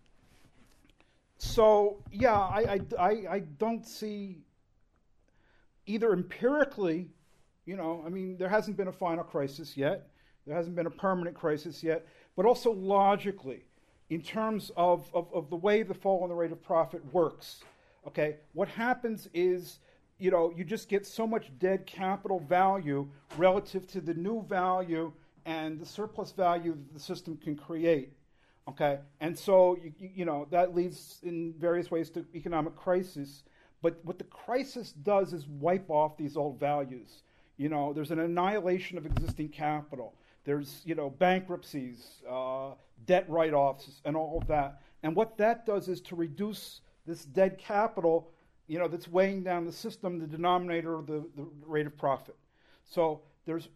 Speaker 2: so, yeah, I, I, I, I don't see either empirically, you know, I mean, there hasn't been a final crisis yet. There hasn't been a permanent crisis yet. But also logically, in terms of, of, of the way the fall in the rate of profit works, okay, what happens is, you know, you just get so much dead capital value relative to the new value and the surplus value that the system can create, okay? And so, you, you, you know, that leads in various ways to economic crisis. But what the crisis does is wipe off these old values. You know, there's an annihilation of existing capital. There's, you know, bankruptcies, uh, debt write-offs, and all of that. And what that does is to reduce this dead capital, you know, that's weighing down the system, the denominator of the, the rate of profit. So there's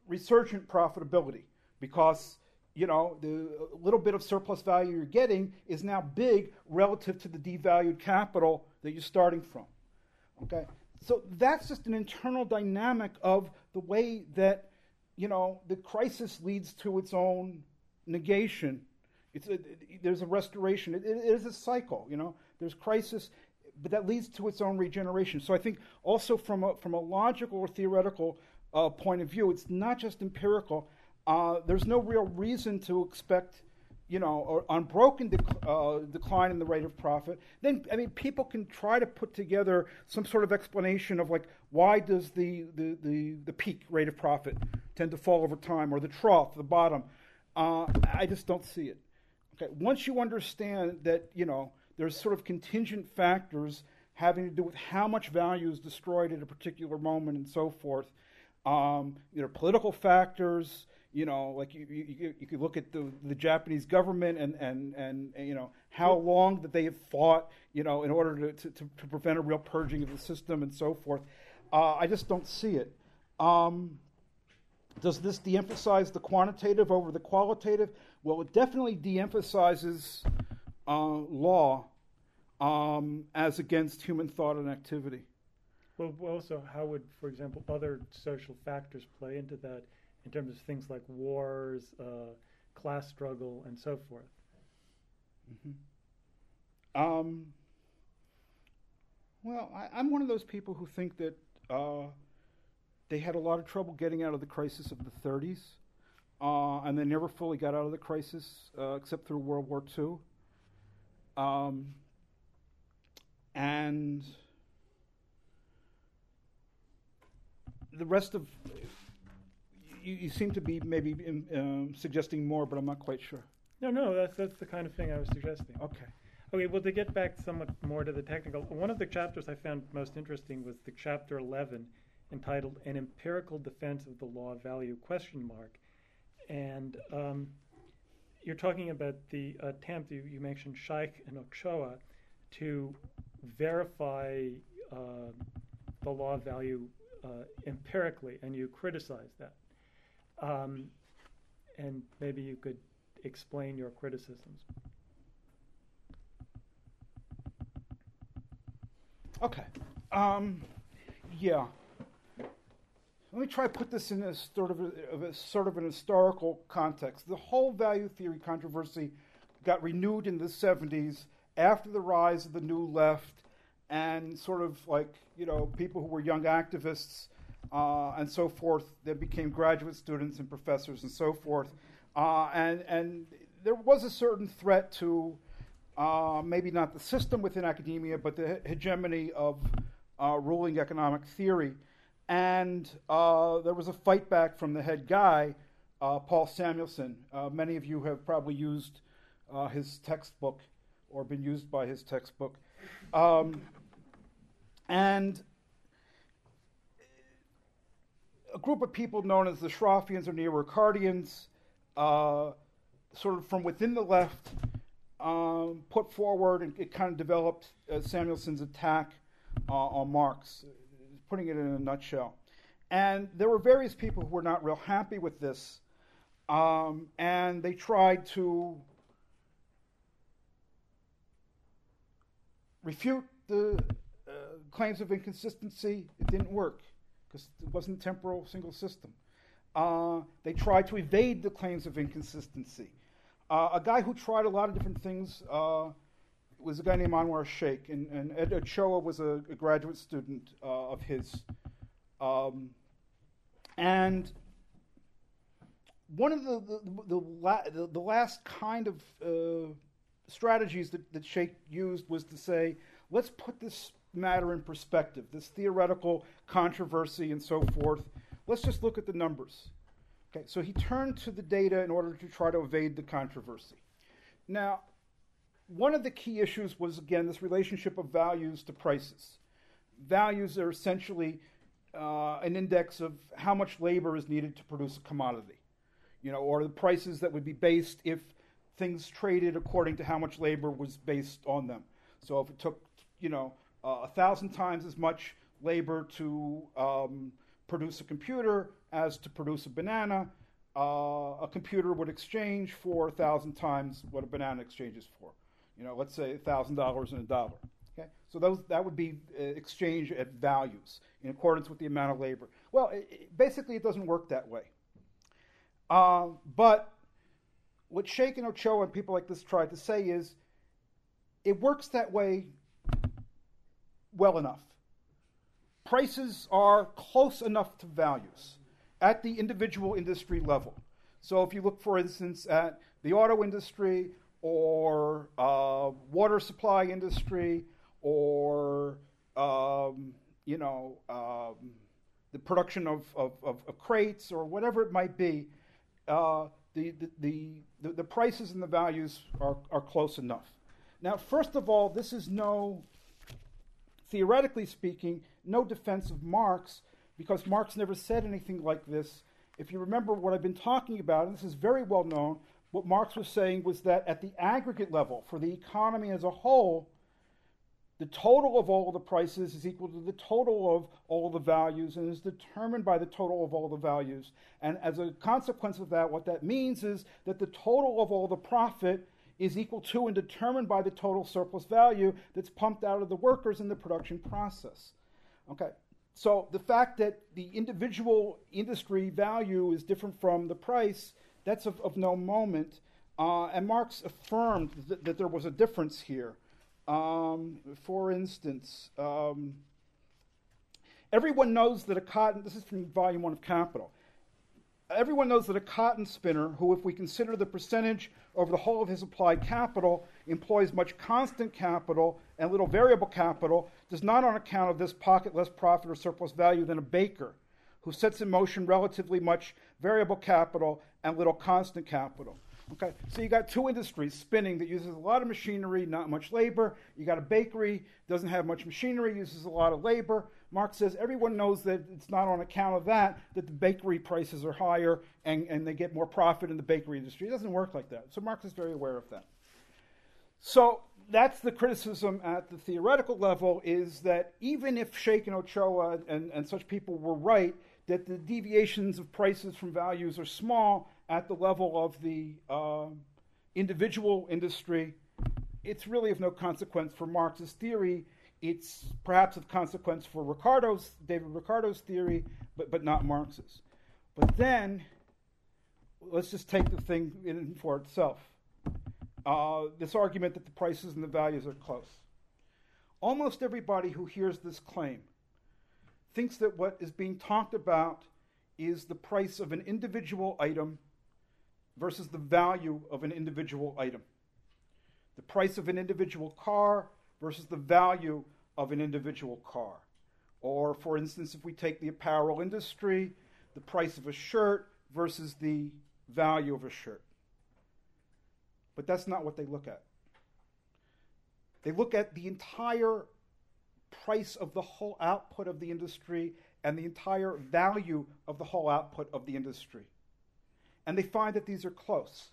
Speaker 2: resurgent profitability because, you know, the little bit of surplus value you're getting is now big relative to the devalued capital that you're starting from. Okay? So that's just an internal dynamic of the way that, you know, the crisis leads to its own negation. It's a, there's a restoration. It, it is a cycle, you know. There's crisis, but that leads to its own regeneration. So I think also from a, from a logical or theoretical uh, point of view, it's not just empirical. Uh, there's no real reason to expect, you know, an unbroken dec- uh, decline in the rate of profit. Then, I mean, people can try to put together some sort of explanation of like, why does the, the, the, the peak rate of profit tend to fall over time, or the trough, the bottom? Uh, I just don't see it. Okay, once you understand that, you know, there's sort of contingent factors having to do with how much value is destroyed at a particular moment and so forth, um, you know, political factors. You know, like you, you, you could look at the, the Japanese government and, and, and, and, you know, how long that they have fought, you know, in order to, to, to prevent a real purging of the system and so forth. Uh, I just don't see it. Um, does this de-emphasize the quantitative over the qualitative? Well, it definitely de-emphasizes uh, law um, as against human thought and activity.
Speaker 3: Well, also, how would, for example, other social factors play into that in terms of things like wars, uh, class struggle, and so forth?
Speaker 2: Mm-hmm. Um, well, I, I'm one of those people who think that uh, they had a lot of trouble getting out of the crisis of the thirties, uh, and they never fully got out of the crisis uh, except through World War Two. Um, and the rest of You, you seem to be maybe in, um, suggesting more, but I'm not quite sure.
Speaker 3: No, no, that's that's the kind of thing I was suggesting.
Speaker 2: Okay.
Speaker 3: Okay, well, to get back somewhat more to the technical, one of the chapters I found most interesting was the chapter eleven, entitled "An Empirical Defense of the Law of Value?" question mark, and um, you're talking about the attempt you, you mentioned Scheich and Ochoa to verify uh, the law of value uh, empirically, and you criticize that. Um, and maybe you could explain your criticisms.
Speaker 2: Okay. Um, yeah. Let me try to put this in a sort of a, of a sort of an historical context. The whole value theory controversy got renewed in the seventies after the rise of the New Left, and sort of like, you know, people who were young activists uh, and so forth, they became graduate students and professors and so forth. Uh, and, and there was a certain threat to uh, maybe not the system within academia, but the hegemony of uh, ruling economic theory. And uh, there was a fight back from the head guy, uh, Paul Samuelson. Uh, many of you have probably used uh, his textbook or been used by his textbook. Um, and a group of people known as the Schroffians or Neo-Ricardians, uh, sort of from within the left, um, put forward, and it kind of developed uh, Samuelson's attack uh, on Marx, putting it in a nutshell. And there were various people who were not real happy with this, um, and they tried to refute the uh, claims of inconsistency. It didn't work because it wasn't a temporal single system. Uh, they tried to evade the claims of inconsistency. Uh, a guy who tried a lot of different things uh, was a guy named Anwar Sheikh, and, and Ed Ochoa was a, a graduate student uh, of his. Um, and one of the the, the, la- the, the last kind of uh, strategies that, that Sheikh used was to say, let's put this matter in perspective, this theoretical controversy and so forth. Let's just look at the numbers. Okay, so he turned to the data in order to try to evade the controversy. Now, one of the key issues was, again, this relationship of values to prices. Values are essentially uh, an index of how much labor is needed to produce a commodity, you know, or the prices that would be based if things traded according to how much labor was based on them. So if it took, you know, uh, a thousand times as much labor to um, produce a computer as to produce a banana, uh, a computer would exchange for a thousand times what a banana exchanges for. You know, let's say a thousand dollars and a dollar. Okay, so those that would be uh, exchange at values in accordance with the amount of labor. Well, it, it, basically, it doesn't work that way. Uh, but what Sheikh and Ochoa and people like this tried to say is, it works that way well enough. Prices are close enough to values at the individual industry level. So if you look, for instance, at the auto industry or uh, water supply industry or, um, you know, um, the production of, of, of, of crates or whatever it might be, uh, the, the, the, the prices and the values are, are close enough. Now, first of all, this is no, theoretically speaking, no defense of Marx, because Marx never said anything like this. If you remember what I've been talking about, and this is very well known, what Marx was saying was that at the aggregate level, for the economy as a whole, the total of all of the prices is equal to the total of all of the values and is determined by the total of all the values. And as a consequence of that, what that means is that the total of all the profit is equal to and determined by the total surplus value that's pumped out of the workers in the production process. Okay, so the fact that the individual industry value is different from the price, that's of, of no moment. Uh, and Marx affirmed th- that there was a difference here. Um, for instance, um, everyone knows that a cotton, this is from volume one of Capital, everyone knows that a cotton spinner, who if we consider the percentage over the whole of his applied capital, employs much constant capital and little variable capital, does not on account of this pocket less profit or surplus value than a baker, who sets in motion relatively much variable capital and little constant capital. Okay, so you got two industries, spinning that uses a lot of machinery, not much labor. You got a bakery, doesn't have much machinery, uses a lot of labor. Marx says everyone knows that it's not on account of that that the bakery prices are higher and, and they get more profit in the bakery industry. It doesn't work like that. So Marx is very aware of that. So that's the criticism at the theoretical level, is that even if Sheikh and Ochoa and, and such people were right, that the deviations of prices from values are small at the level of the uh, individual industry, it's really of no consequence for Marx's theory. It's perhaps of consequence for Ricardo's, David Ricardo's theory, but, but not Marx's. But then, let's just take the thing in for itself. Uh, this argument that the prices and the values are close. Almost everybody who hears this claim thinks that what is being talked about is the price of an individual item versus the value of an individual item. The price of an individual car versus the value of an individual car. Or, for instance, if we take the apparel industry, the price of a shirt versus the value of a shirt. But that's not what they look at. They look at the entire price of the whole output of the industry and the entire value of the whole output of the industry. And they find that these are close.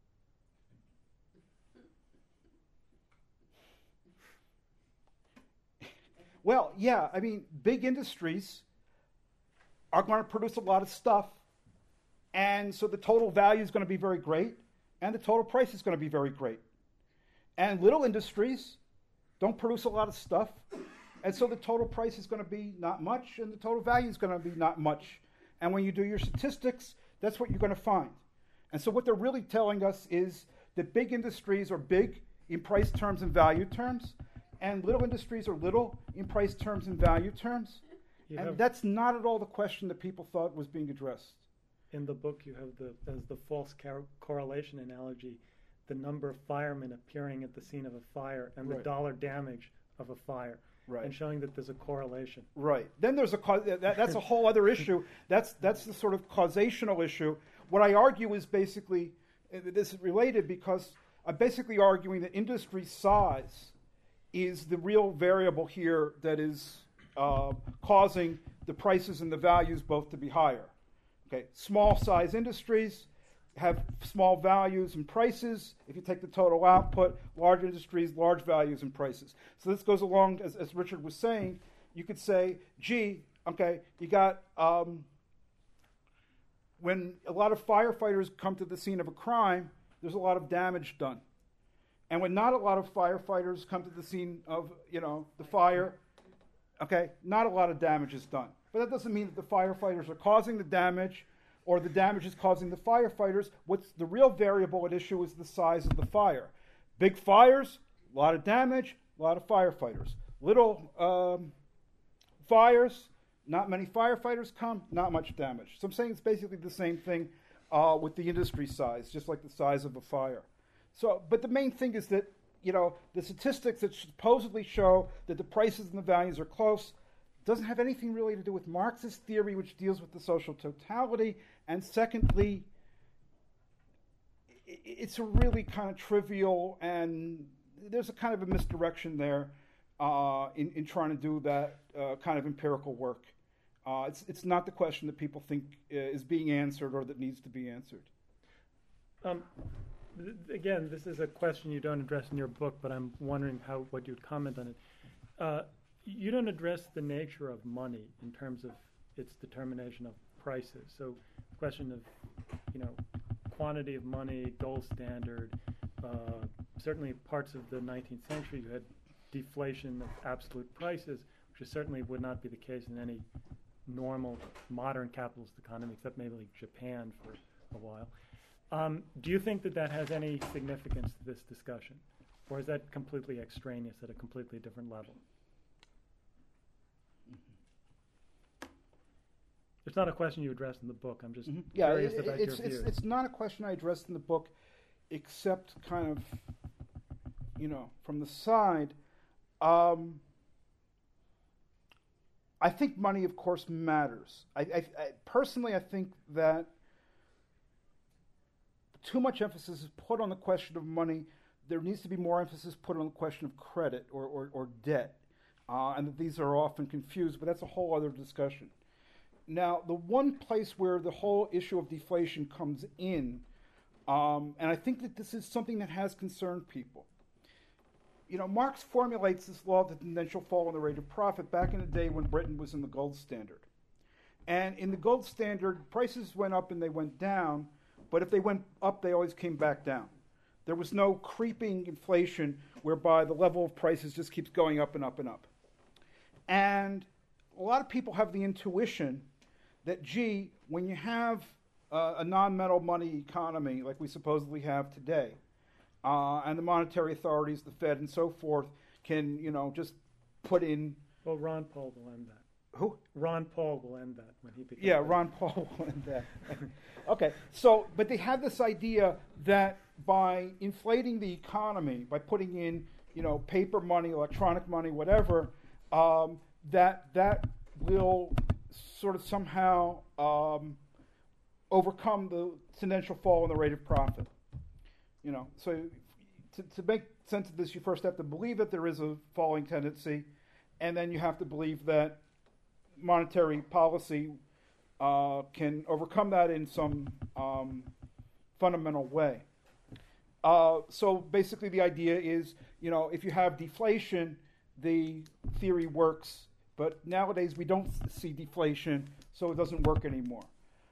Speaker 2: Well, yeah, I mean, big industries are going to produce a lot of stuff, and so the total value is going to be very great, and the total price is going to be very great. And little industries don't produce a lot of stuff, and so the total price is going to be not much, and the total value is going to be not much. And when you do your statistics, that's what you're going to find. And so what they're really telling us is that big industries are big in price terms and value terms, and little industries are little in price terms and value terms.
Speaker 3: You
Speaker 2: and
Speaker 3: have-
Speaker 2: that's not at all the question that people thought was being addressed.
Speaker 3: In the book, you have the as the false car- correlation analogy, the number of firemen appearing at the scene of a fire and
Speaker 2: Right.
Speaker 3: the dollar damage of a fire,
Speaker 2: Right.
Speaker 3: and showing that there's a correlation.
Speaker 2: Right. Then there's a cau- that, that's a whole other issue. That's that's the sort of causational issue. What I argue is basically uh, this is related because I'm basically arguing that industry size is the real variable here that is uh, causing the prices and the values both to be higher. Okay, small size industries have small values and prices. If you take the total output, large industries, large values and prices. So this goes along, as, as Richard was saying, you could say, gee, okay, you got um, when a lot of firefighters come to the scene of a crime, there's a lot of damage done. And when not a lot of firefighters come to the scene of, you know, the fire, okay, not a lot of damage is done. But that doesn't mean that the firefighters are causing the damage or the damage is causing the firefighters. What's the real variable at issue is the size of the fire. Big fires, a lot of damage, a lot of firefighters. Little um, fires, not many firefighters come, not much damage. So I'm saying it's basically the same thing uh, with the industry size, just like the size of a fire. So, but the main thing is that, you know, the statistics that supposedly show that the prices and the values are close doesn't have anything really to do with Marxist theory, which deals with the social totality. And secondly, it's a really kind of trivial, and there's a kind of a misdirection there uh, in, in trying to do that uh, kind of empirical work. Uh, it's, it's not the question that people think uh, is being answered or that needs to be answered.
Speaker 3: Um, th- again, this is a question you don't address in your book, but I'm wondering how what you'd comment on it. Uh, you don't address the nature of money in terms of its determination of prices. So the question of, you know, quantity of money, gold standard, uh, certainly parts of the nineteenth century you had deflation of absolute prices, which is certainly would not be the case in any normal modern capitalist economy, except maybe like Japan for a while. Um, do you think that that has any significance to this discussion? Or is that completely extraneous at a completely different level? It's not a question you address in the book. I'm just
Speaker 2: Mm-hmm. Yeah,
Speaker 3: curious
Speaker 2: it,
Speaker 3: about
Speaker 2: it's,
Speaker 3: your
Speaker 2: it's,
Speaker 3: views.
Speaker 2: it's not a question I addressed in the book, except kind of, you know, from the side. Um, I think money, of course, matters. I, I, I personally, I think that too much emphasis is put on the question of money. There needs to be more emphasis put on the question of credit or, or, or debt, uh, and that these are often confused, but that's a whole other discussion. Now, the one place where the whole issue of deflation comes in, um, and I think that this is something that has concerned people. You know, Marx formulates this law of the tendential fall in the rate of profit back in the day when Britain was in the gold standard. And in the gold standard, prices went up and they went down, but if they went up, they always came back down. There was no creeping inflation whereby the level of prices just keeps going up and up and up. And a lot of people have the intuition that, gee, when you have uh, a non-metal money economy like we supposedly have today, uh, and the monetary authorities, the Fed and so forth, can, you know, just put in...
Speaker 3: Well, Ron Paul will end that.
Speaker 2: Who?
Speaker 3: Ron Paul will end that when he becomes...
Speaker 2: Yeah,
Speaker 3: president.
Speaker 2: Ron Paul will end that. Okay, so, but they have this idea that by inflating the economy, by putting in, you know, paper money, electronic money, whatever, um, that that will sort of somehow um, overcome the tendential fall in the rate of profit. You know, so to, to make sense of this, you first have to believe that there is a falling tendency, and then you have to believe that monetary policy uh, can overcome that in some um, fundamental way. Uh, so basically the idea is, you know, if you have deflation, the theory works, but nowadays we don't see deflation, so it doesn't work anymore.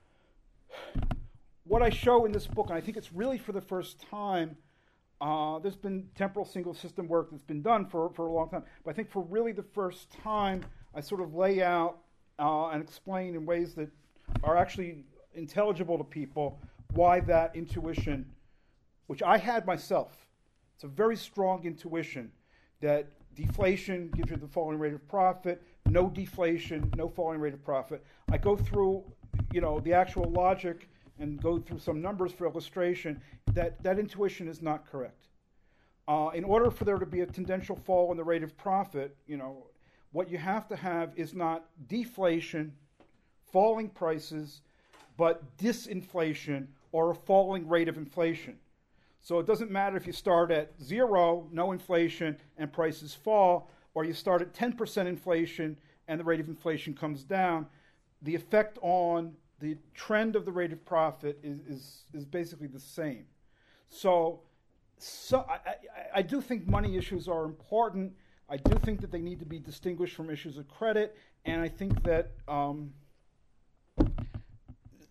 Speaker 2: What I show in this book, and I think it's really for the first time, uh, there's been temporal single system work that's been done for, for a long time, but I think for really the first time, I sort of lay out uh, and explain in ways that are actually intelligible to people why that intuition, which I had myself, it's a very strong intuition that deflation gives you the falling rate of profit, no deflation, no falling rate of profit. I go through, you know, the actual logic and go through some numbers for illustration, that that intuition is not correct. Uh, in order for there to be a tendential fall in the rate of profit, you know, what you have to have is not deflation, falling prices, but disinflation or a falling rate of inflation. So it doesn't matter if you start at zero, no inflation, and prices fall, or you start at ten percent inflation and the rate of inflation comes down. The effect on the trend of the rate of profit is, is, is basically the same. So, so I, I, I do think money issues are important. I do think that they need to be distinguished from issues of credit, and I think that um,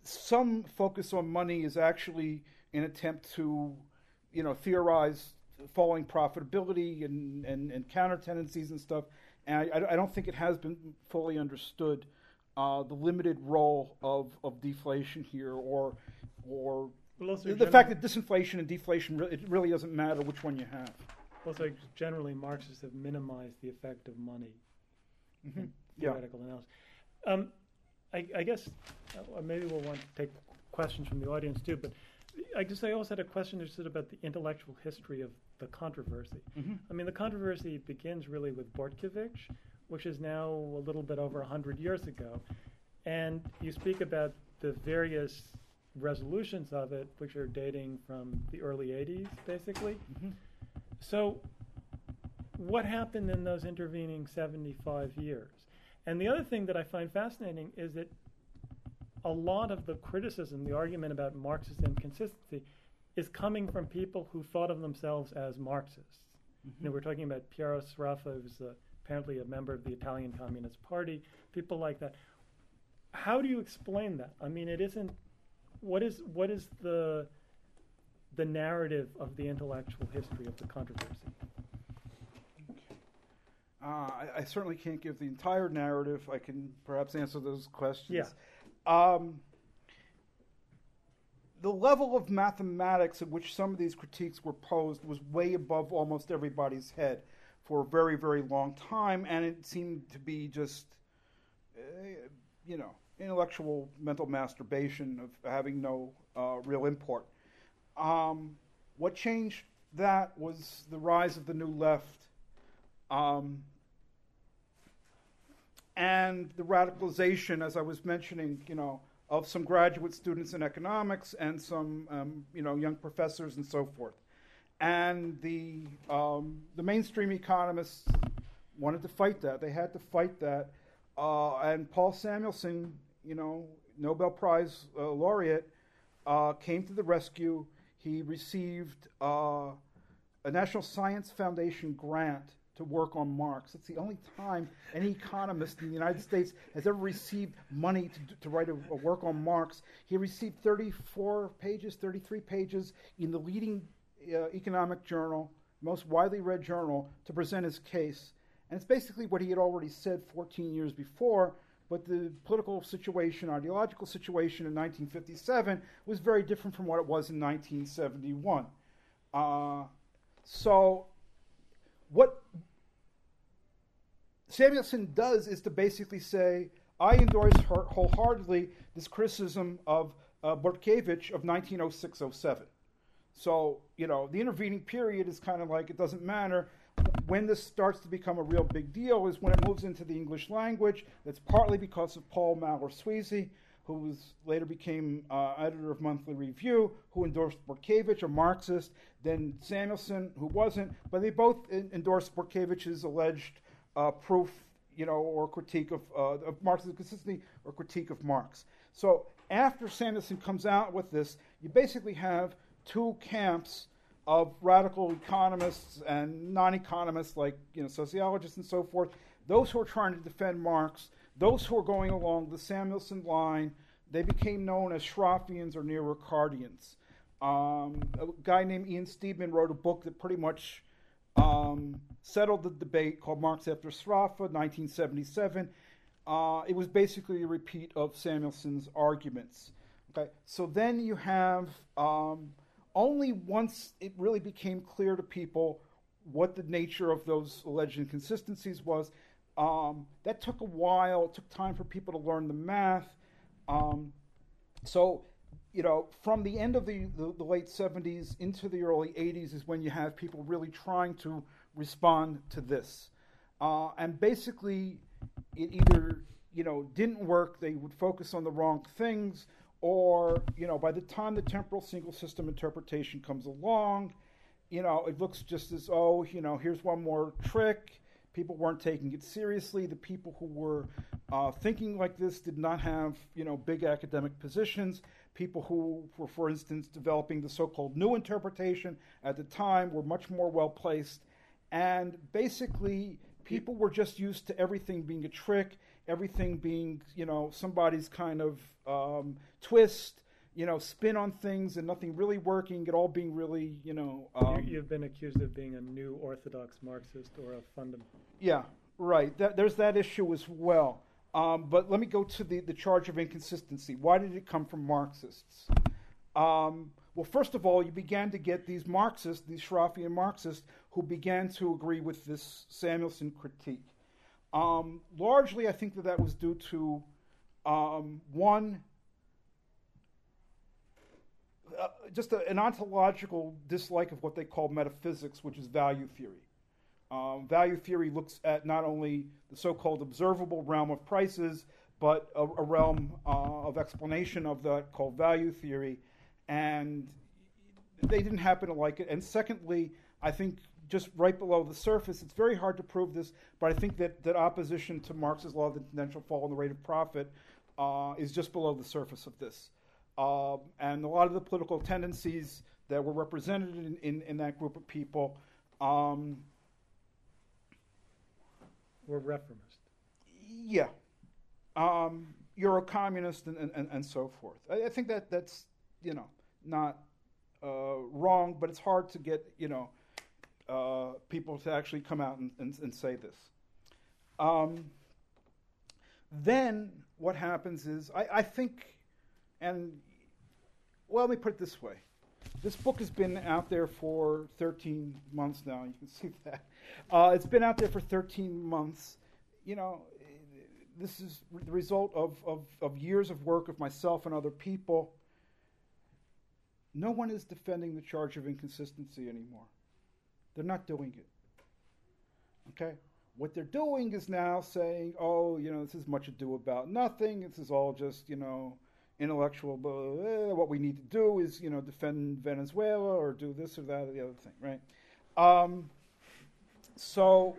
Speaker 2: some focus on money is actually an attempt to, you know, theorize falling profitability and, and, and counter tendencies and stuff. And I, I don't think it has been fully understood uh, the limited role of, of deflation here, or or
Speaker 3: Well, also
Speaker 2: the
Speaker 3: generally,
Speaker 2: fact that disinflation and deflation, re- it really doesn't matter which one you have.
Speaker 3: also generally Marxists have minimized the effect of money
Speaker 2: Mm-hmm.
Speaker 3: in
Speaker 2: Yeah.
Speaker 3: theoretical analysis. Um, I, I guess uh, maybe we'll want to take questions from the audience too, but I guess I also had a question just about the intellectual history of the controversy.
Speaker 2: Mm-hmm.
Speaker 3: I mean, the controversy begins really with Bortkiewicz, which is now a little bit over one hundred years ago. And you speak about the various resolutions of it, which are dating from the early eighties, basically.
Speaker 2: Mm-hmm.
Speaker 3: So what happened in those intervening seventy-five years? And the other thing that I find fascinating is that a lot of the criticism, the argument about Marxist inconsistency, is coming from people who thought of themselves as Marxists.
Speaker 2: Mm-hmm.
Speaker 3: You know, we're talking about Piero Sraffa, who's uh, apparently a member of the Italian Communist Party, people like that. How do you explain that? I mean, it isn't. What is what is the the narrative of the intellectual history of the controversy?
Speaker 2: Uh, I, I certainly can't give the entire narrative. I can perhaps answer those questions.
Speaker 3: Yeah.
Speaker 2: Um, the level of mathematics at which some of these critiques were posed was way above almost everybody's head for a very, very long time, and it seemed to be just, uh, you know, intellectual mental masturbation of having no uh, real import. Um, what changed that was the rise of the New Left, um, and the radicalization, as I was mentioning, you know, of some graduate students in economics and some, um, you know, young professors and so forth. And the um, the mainstream economists wanted to fight that. They had to fight that. Uh, and Paul Samuelson, you know, Nobel Prize uh, laureate, uh, came to the rescue. He received uh, a National Science Foundation grant to work on Marx. It's the only time any economist in the United States has ever received money to, to write a, a work on Marx. He received thirty-four pages, thirty-three pages in the leading uh, economic journal, most widely read journal, to present his case. And it's basically what he had already said fourteen years before, but the political situation, ideological situation in nineteen fifty-seven was very different from what it was in nineteen seventy-one. Uh, so what Samuelson does is to basically say, I endorse wholeheartedly this criticism of uh, Bortkiewicz of nineteen oh six oh seven. So, you know, the intervening period is kind of like, it doesn't matter. When this starts to become a real big deal is when it moves into the English language. That's partly because of Paul Mallory-Sweezy, who was later became uh, editor of Monthly Review, who endorsed Bortkiewicz, a Marxist, then Samuelson, who wasn't, but they both in- endorsed Bortkiewicz's alleged uh, proof, you know, or critique of, uh, of Marx's consistency or critique of Marx. So after Samuelson comes out with this, you basically have two camps of radical economists and non-economists, like, you know, sociologists and so forth, those who are trying to defend Marx, those who are going along the Samuelson line. They became known as Sraffians or Neo-Ricardians. Um, a guy named Ian Steedman wrote a book that pretty much um, settled the debate called Marx After Sraffa, nineteen seventy-seven. Uh, it was basically a repeat of Samuelson's arguments. Okay, so then you have um, only once it really became clear to people what the nature of those alleged inconsistencies was. Um, that took a while. It took time for people to learn the math. Um, so, you know, from the end of the, the, the late seventies into the early eighties is when you have people really trying to respond to this. Uh, and basically, it either, you know, didn't work, they would focus on the wrong things, or, you know, by the time the temporal single system interpretation comes along, you know, it looks just as, oh, you know, here's one more trick. People weren't taking it seriously. The people who were uh, thinking like this did not have, you know, big academic positions. People who were, for instance, developing the so-called new interpretation at the time were much more well-placed. And basically, people were just used to everything being a trick, everything being, you know, somebody's kind of um, twist, you know, spin on things and nothing really working, it all being really, you know. Um,
Speaker 3: you, you've been accused of being a new orthodox Marxist or a fundamental.
Speaker 2: Yeah, right. That, there's that issue as well. Um, but let me go to the, the charge of inconsistency. Why did it come from Marxists? Um, well, first of all, you began to get these Marxists, these Schraffian Marxists, who began to agree with this Samuelson critique. Um, largely, I think that that was due to, um, one, uh, just a, an ontological dislike of what they call metaphysics, which is value theory. Um, value theory looks at not only the so-called observable realm of prices, but a, a realm uh, of explanation of that called value theory. And they didn't happen to like it. And secondly, I think just right below the surface, it's very hard to prove this, but I think that, that opposition to Marx's law of the tendential fall and the rate of profit uh, is just below the surface of this. Uh, and a lot of the political tendencies that were represented in, in, in that group of people um,
Speaker 3: We're reformist.
Speaker 2: Yeah. Um, you're a communist and, and, and so forth. I, I think that that's, you know, not uh, wrong, but it's hard to get, you know, uh, people to actually come out and, and, and say this. Um, then what happens is, I, I think, and, well, let me put it this way. This book has been out there for thirteen months now. You can see that. Uh, it's been out there for thirteen months. You know, this is the result of, of, of years of work of myself and other people. No one is defending the charge of inconsistency anymore. They're not doing it. Okay? What they're doing is now saying, oh, you know, this is much ado about nothing. This is all just, you know, intellectual, blah, blah, blah. What we need to do is, you know, defend Venezuela or do this or that or the other thing, right? Um, so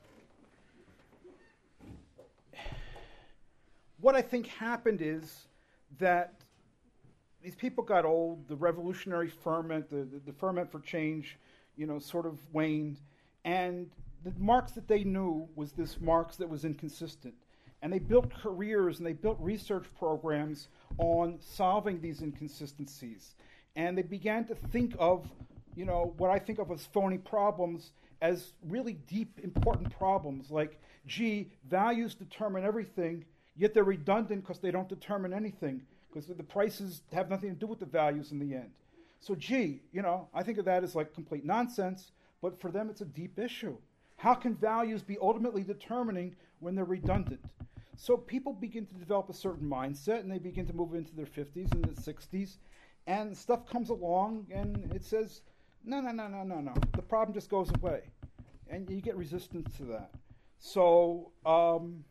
Speaker 2: what I think happened is that these people got old, the revolutionary ferment, the, the, the ferment for change, you know, sort of waned, and the Marx that they knew was this Marx that was inconsistent. And they built careers and they built research programs on solving these inconsistencies. And they began to think of, you know, what I think of as phony problems as really deep, important problems. Like, gee, values determine everything, yet they're redundant because they don't determine anything, because the prices have nothing to do with the values in the end. So, gee, you know, I think of that as like complete nonsense, but for them it's a deep issue. How can values be ultimately determining when they're redundant? So people begin to develop a certain mindset, and they begin to move into their fifties and their sixties, and stuff comes along, and it says, no, no, no, no, no, no. The problem just goes away, and you get resistance to that. So um,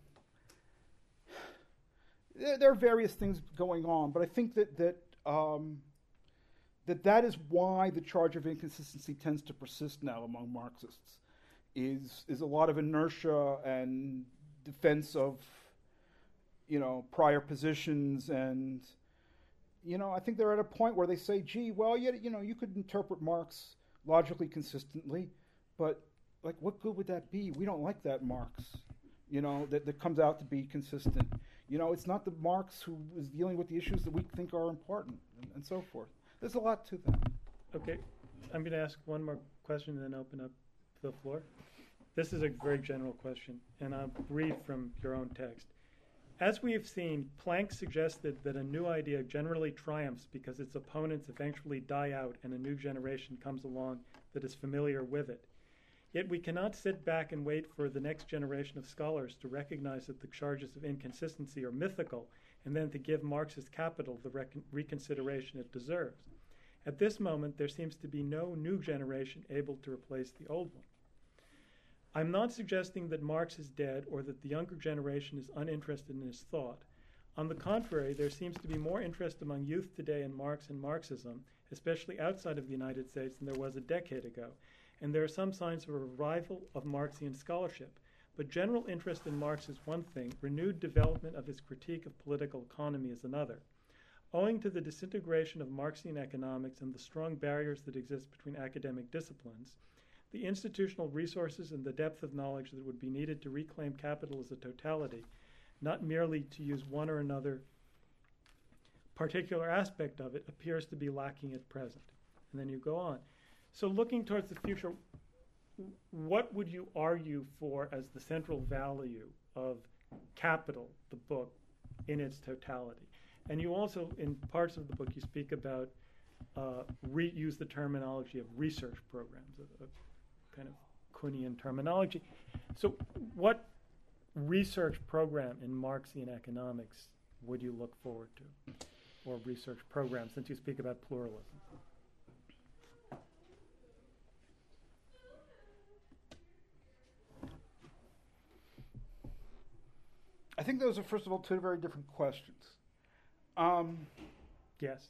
Speaker 2: there, there are various things going on, but I think that that um, that that is why the charge of inconsistency tends to persist now among Marxists. Is is a lot of inertia and defense of, you know, prior positions, and, you know, I think they're at a point where they say, gee, well, you, you know, you could interpret Marx logically consistently, but, like, what good would that be? We don't like that Marx, you know, that, that comes out to be consistent. You know, it's not the Marx who is dealing with the issues that we think are important, and, and so forth. There's a lot to that.
Speaker 3: Okay, I'm going to ask one more question and then open up the floor. This is a very general question, and I'll read from your own text. As we have seen, Planck suggested that a new idea generally triumphs because its opponents eventually die out and a new generation comes along that is familiar with it. Yet we cannot sit back and wait for the next generation of scholars to recognize that the charges of inconsistency are mythical and then to give Marxist capital the recon- reconsideration it deserves. At this moment, there seems to be no new generation able to replace the old one. I'm not suggesting that Marx is dead or that the younger generation is uninterested in his thought. On the contrary, there seems to be more interest among youth today in Marx and Marxism, especially outside of the United States, than there was a decade ago, and there are some signs of a revival of Marxian scholarship. But general interest in Marx is one thing, renewed development of his critique of political economy is another. Owing to the disintegration of Marxian economics and the strong barriers that exist between academic disciplines, the institutional resources and the depth of knowledge that would be needed to reclaim capital as a totality not merely to use one or another particular aspect of it, appears to be lacking at present. And then you go on. So looking towards the future, what would you argue for as the central value of Capital, the book, in its totality? And you also, in parts of the book, you speak about, uh, re- use the terminology of research programs, a, a kind of Kuhnian terminology. So what research program in Marxian economics would you look forward to? Or research program, since you speak about pluralism?
Speaker 2: I think those are, first of all, two very different questions. Um,
Speaker 3: Yes.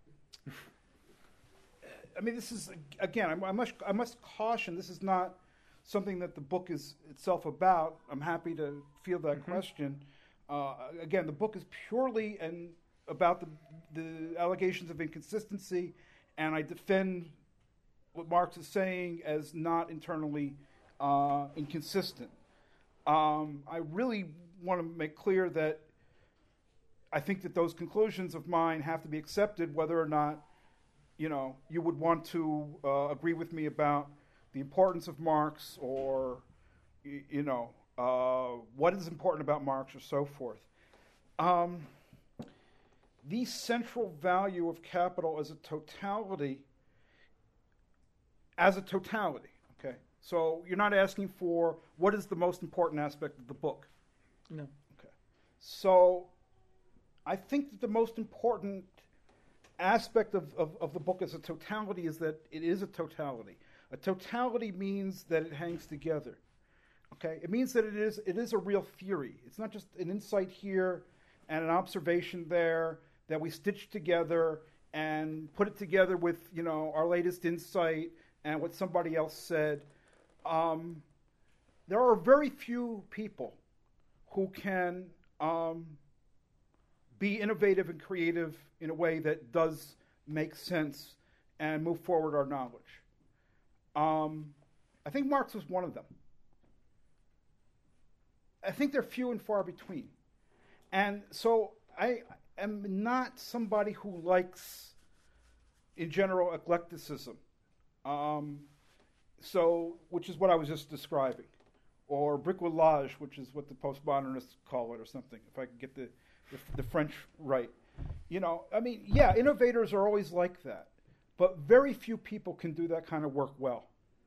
Speaker 2: I mean, this is, again, I, I, must, I must caution, this is not something that the book is itself about. I'm happy to field that
Speaker 3: Mm-hmm.
Speaker 2: question. Uh, again, the book is purely and about the, the allegations of inconsistency, and I defend what Marx is saying as not internally uh, inconsistent. Um, I really want to make clear that I think that those conclusions of mine have to be accepted, whether or not, you know, you would want to uh, agree with me about the importance of Marx, or, y- you know, uh, what is important about Marx, or so forth. Um, the central value of Capital as a totality, as a totality, okay? So you're not asking for what is the most important aspect of the book.
Speaker 3: No.
Speaker 2: Okay. So I think that the most important aspect of, of, of the book as a totality is that it is a totality. A totality means that it hangs together. Okay? It means that it is it is a real theory. It's not just an insight here and an observation there that we stitch together and put it together with, you know, our latest insight and what somebody else said. Um, there are very few people who can um, be innovative and creative in a way that does make sense and move forward our knowledge. Um, I think Marx was one of them. I think they're few and far between. And so I am not somebody who likes, in general, eclecticism. Um, so, which is what I was just describing. Or bricolage, which is what the postmodernists call it, or something, if I could get the, the, the French right. You know, I mean, yeah, innovators are always like that. But very few people can do that kind of work well.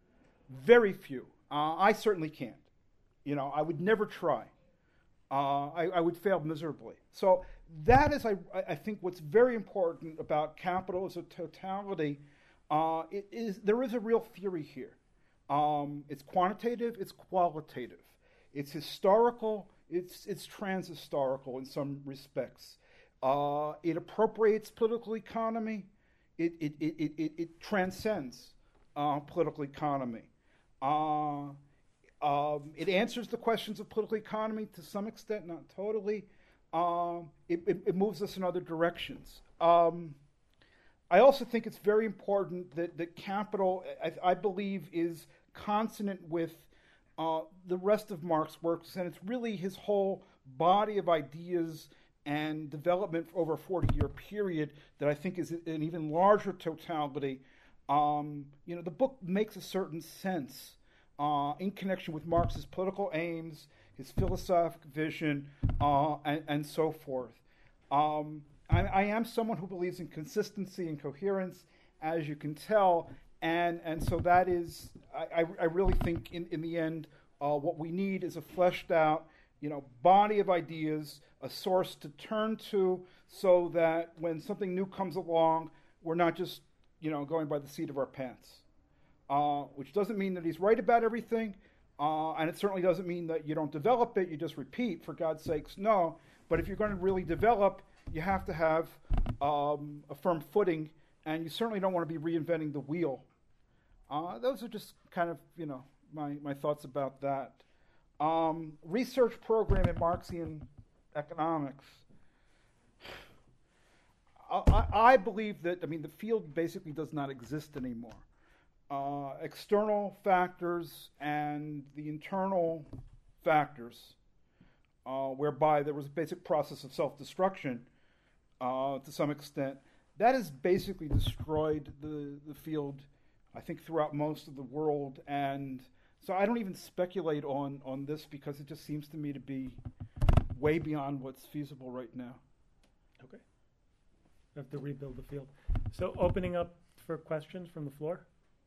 Speaker 2: Very few. Uh, I certainly can't. You know, I would never try. Uh, I, I would fail miserably. So that is, I, I think, what's very important about Capital as a totality. Uh, it is there is a real theory here. Um, it's quantitative. It's qualitative. It's historical. It's it's transhistorical in some respects. Uh, it appropriates political economy. It it it it, it, it transcends uh, political economy. Uh, um, it answers the questions of political economy to some extent, not totally. Um, it, it, it moves us in other directions. Um, I also think it's very important that, that Capital, I, I believe, is consonant with uh, the rest of Marx's works, and it's really his whole body of ideas and development over a forty-year period that I think is an even larger totality. Um, you know, the book makes a certain sense uh, in connection with Marx's political aims, his philosophic vision, uh, and, and so forth. Um, I, I am someone who believes in consistency and coherence, as you can tell, and and so that is, I, I really think in, in the end, uh, what we need is a fleshed out, you know, body of ideas, a source to turn to, so that when something new comes along, we're not just, you know, going by the seat of our pants. Uh, which doesn't mean that he's right about everything, uh, and it certainly doesn't mean that you don't develop it, you just repeat, for God's sakes, no. But if you're going to really develop, you have to have um, a firm footing, and you certainly don't want to be reinventing the wheel. Uh, those are just kind of, you know, my, my thoughts about that. Um, research program in Marxian economics. I, I, I believe that, I mean, the field basically does not exist anymore. Uh, external factors and the internal factors uh, whereby there was a basic process of self-destruction uh, to some extent. That has basically destroyed the, the field, I think, throughout most of the world. And so I don't even speculate on, on this because it just seems to me to be way beyond what's feasible right now.
Speaker 3: Okay. We have to rebuild the field. So opening up for questions from the floor.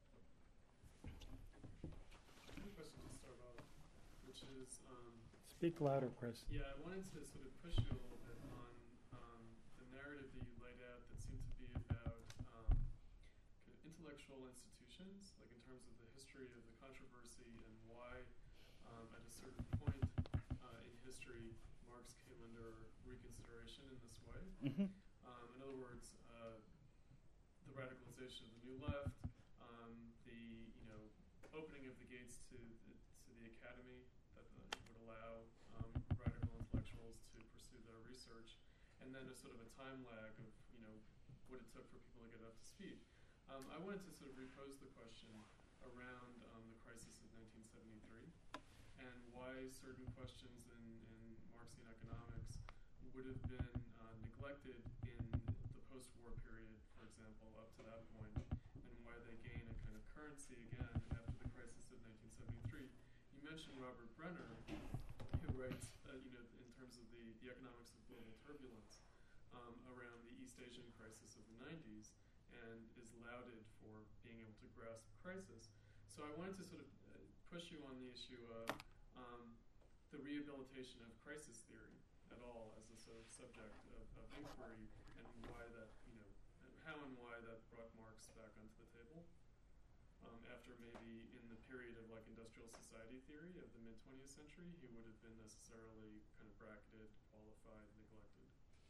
Speaker 4: Question to start off, which is, um,
Speaker 3: Speak louder, Chris.
Speaker 4: yeah, I wanted to sort of push you a little bit on um, the narrative that you laid out that seemed to be about um, kind of intellectual institutions, like in terms of the history of the controversy and why, um, at a certain point uh, in history, Marx came under reconsideration in this way.
Speaker 2: Mm-hmm.
Speaker 4: Um, in other words, uh, the radicalization of the New Left, um, the you know opening of the gates to the, to the academy that uh, would allow um, radical intellectuals to pursue their research, and then a sort of a time lag of you know what it took for people to get up to speed. Um, I wanted to sort of repose the question around um, the crisis of nineteen seventy-three and why certain questions in, in Marxian economics would have been uh, neglected in the post-war period, for example, up to that point, and why they gain a kind of currency again after the crisis of nineteen seventy-three. You mentioned Robert Brenner, who writes, uh, you know, in terms of the, the economics of global turbulence um, around the East Asian crisis of the nineties, and is lauded for being able to grasp crisis. So I wanted to sort of uh, push you on the issue of um, the rehabilitation of crisis theory at all as a sort of subject of, of inquiry, and why that, you know, how and why that brought Marx back onto the table um, after maybe in the period of like industrial society theory of the mid twentieth century, he would have been necessarily kind of bracketed, qualified, neglected.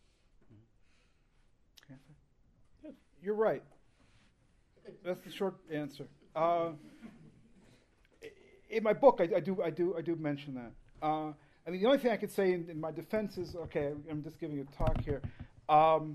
Speaker 2: Mm-hmm. You're right. That's the short answer. Uh, in my book, I, I do, I do, I do mention that. Uh, I mean, the only thing I could say in, in my defense is, okay, I'm just giving a talk here, um,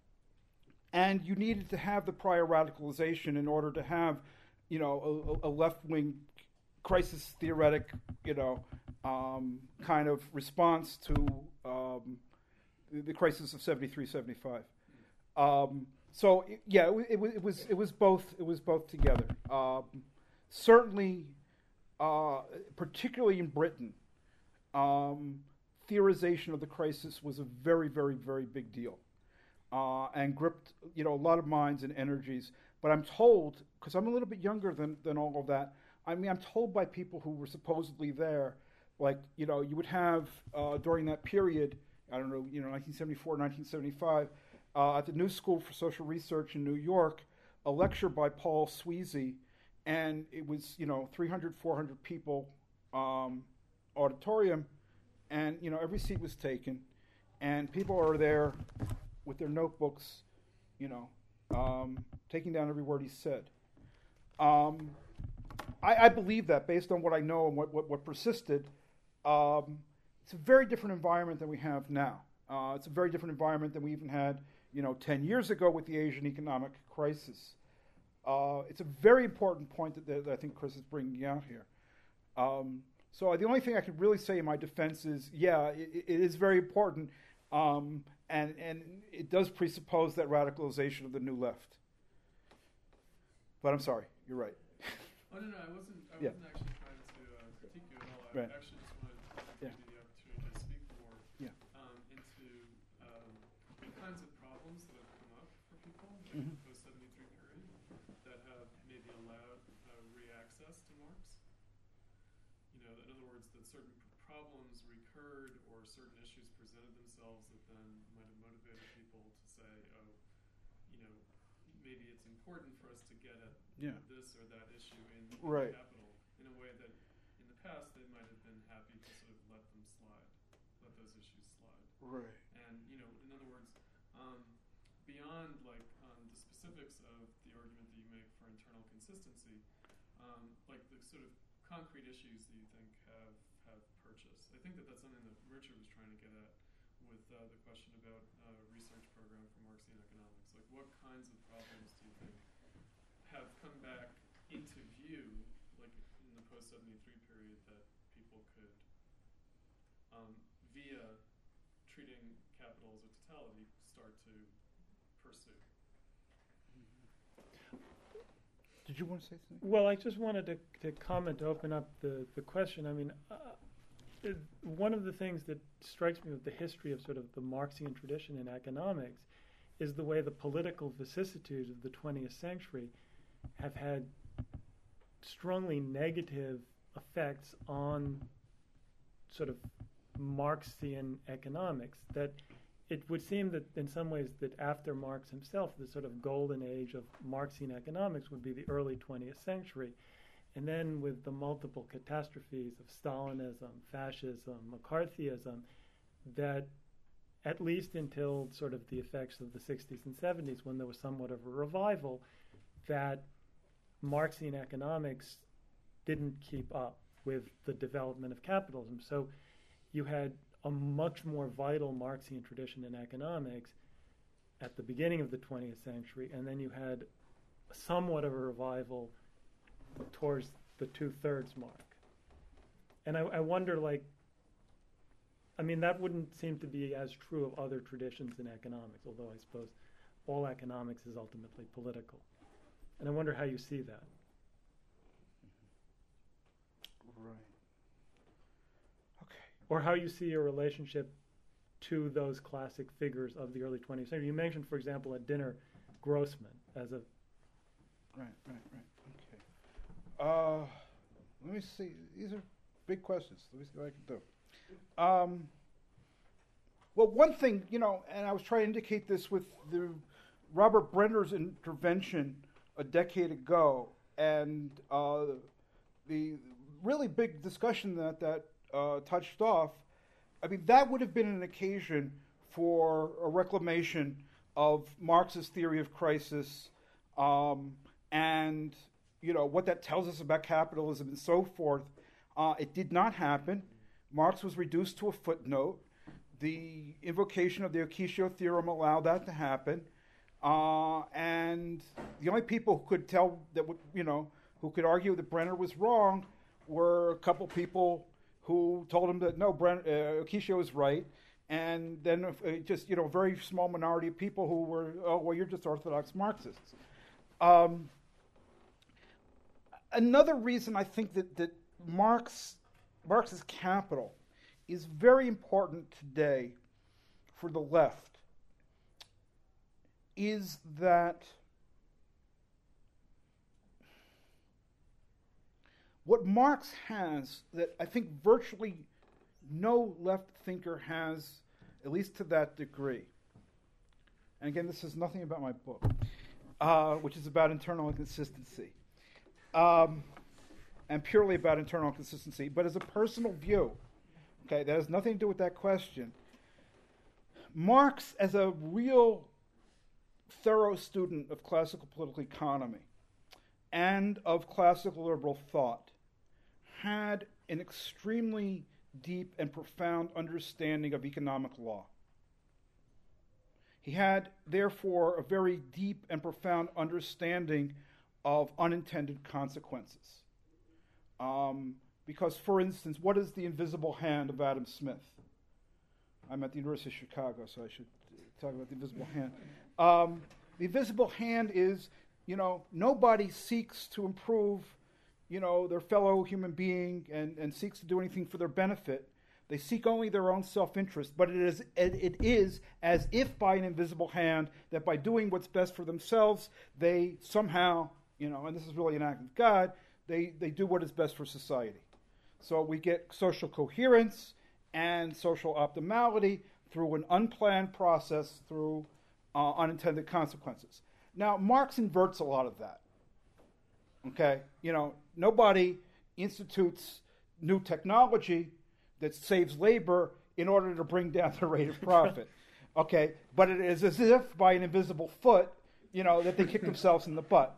Speaker 2: and you needed to have the prior radicalization in order to have, you know, a, a left-wing crisis theoretic, you know, um, kind of response to um, the, the crisis of seventy-three, seventy-five. Um, so it, yeah, it, it, it was it was both it was both together. Um, certainly, uh, particularly in Britain, um, theorization of the crisis was a very very very big deal, uh, and gripped you know a lot of minds and energies. But I'm told, because I'm a little bit younger than than all of that, I mean I'm told by people who were supposedly there, like you know you would have uh, during that period, I don't know, you know nineteen seventy-four, nineteen seventy-five. Uh, at the New School for Social Research in New York, a lecture by Paul Sweezy, and it was, you know, three hundred, four hundred people um, auditorium, and, you know, every seat was taken, and people are there with their notebooks, you know, um, taking down every word he said. Um, I, I believe that based on what I know and what, what, what persisted. Um, it's a very different environment than we have now. Uh, it's a very different environment than we even had you know, ten years ago with the Asian economic crisis. Uh, it's a very important point that, that I think Chris is bringing out here. Um, so the only thing I could really say in my defense is, yeah, it, it is very important, um, and, and it does presuppose that radicalization of the new left. But I'm sorry, you're right.
Speaker 4: Oh, no, no, I wasn't, I
Speaker 2: Yeah.
Speaker 4: wasn't actually trying to uh, critique you at all. I
Speaker 2: Right.
Speaker 4: actually just wanted to
Speaker 2: Yeah.
Speaker 4: give you the opportunity to speak more
Speaker 2: Yeah.
Speaker 4: um, into um, the kinds of problems that have come up for people in
Speaker 2: Mhm.
Speaker 4: the post seventy-three period that have maybe allowed uh, re-access to Marx. You know, in other words, that certain p- problems recurred or certain issues presented themselves that then might have motivated people to say, oh, you know, maybe it's important for us to get at
Speaker 2: Yeah.
Speaker 4: this or that issue in, in
Speaker 2: Right.
Speaker 4: capital in a way that in the past they might have been happy to sort of let them slide, let those issues slide.
Speaker 2: Right.
Speaker 4: And, you know, in other words, um, beyond like um, the specifics of the argument that you make for internal consistency, um, like the sort of concrete issues that you think have, have purchase. I think that that's something that Richard was trying to get at with uh, the question about uh, research program for Marxian economics. Like what kinds of problems do you think have come back into view, like in the post seventy-three period, that people could um, via treating capital as a totality, start to pursue.
Speaker 2: Did you want to say something?
Speaker 3: Well, I just wanted to, to comment to open up the, the question. I mean, uh, it, one of the things that strikes me with the history of sort of the Marxian tradition in economics is the way the political vicissitudes of the twentieth century have had strongly negative effects on sort of Marxian economics. That it would seem that in some ways that after Marx himself, the sort of golden age of Marxian economics would be the early twentieth century. And then with the multiple catastrophes of Stalinism, fascism, McCarthyism, that at least until sort of the effects of the sixties and seventies, when there was somewhat of a revival, that Marxian economics didn't keep up with the development of capitalism. So you had a much more vital Marxian tradition in economics at the beginning of the twentieth century, and then you had somewhat of a revival towards the two-thirds mark. And I, I wonder, like, I mean, that wouldn't seem to be as true of other traditions in economics, although I suppose all economics is ultimately political. And I wonder how you see that.
Speaker 2: Right. Okay.
Speaker 3: Or how you see your relationship to those classic figures of the early twentieth century. You mentioned, for example, at dinner, Grossman as a...
Speaker 2: Right, right, right. Okay. Uh, let me see. These are big questions. Let me see what I can do. Um, well, one thing, you know, and I was trying to indicate this with the Robert Brenner's intervention a decade ago, and uh, the really big discussion that that uh, touched off. I mean, that would have been an occasion for a reclamation of Marx's theory of crisis, um, and you know what that tells us about capitalism and so forth. Uh, it did not happen. Marx was reduced to a footnote. The invocation of the Occhio theorem allowed that to happen. Uh, and the only people who could tell that, would, you know, who could argue that Brenner was wrong were a couple people who told him that no, Brenner, uh, Occhio is right. And then uh, just, you know, a very small minority of people who were, oh, well, you're just orthodox Marxists. Um, another reason I think that, that Marx, Marx's Capital is very important today for the left is that what Marx has that I think virtually no left thinker has, at least to that degree. And again, this is nothing about my book, uh, which is about internal inconsistency. Um, and purely about internal consistency, but as a personal view, okay, that has nothing to do with that question. Marx, as a real thorough student of classical political economy and of classical liberal thought, had an extremely deep and profound understanding of economic law. He had, therefore, a very deep and profound understanding of unintended consequences. Um, because, for instance, what is the invisible hand of Adam Smith? I'm at the University of Chicago, so I should talk about the invisible hand. Um, the invisible hand is, you know, nobody seeks to improve, you know, their fellow human being and, and seeks to do anything for their benefit. They seek only their own self-interest, but it is, it, it is as if by an invisible hand that by doing what's best for themselves, they somehow, you know, and this is really an act of God, They, they do what is best for society. So we get social coherence and social optimality through an unplanned process, through uh, unintended consequences. Now, Marx inverts a lot of that. Okay? You know, nobody institutes new technology that saves labor in order to bring down the rate of profit. Okay? But it is as if by an invisible foot, you know, that they kick themselves in the butt.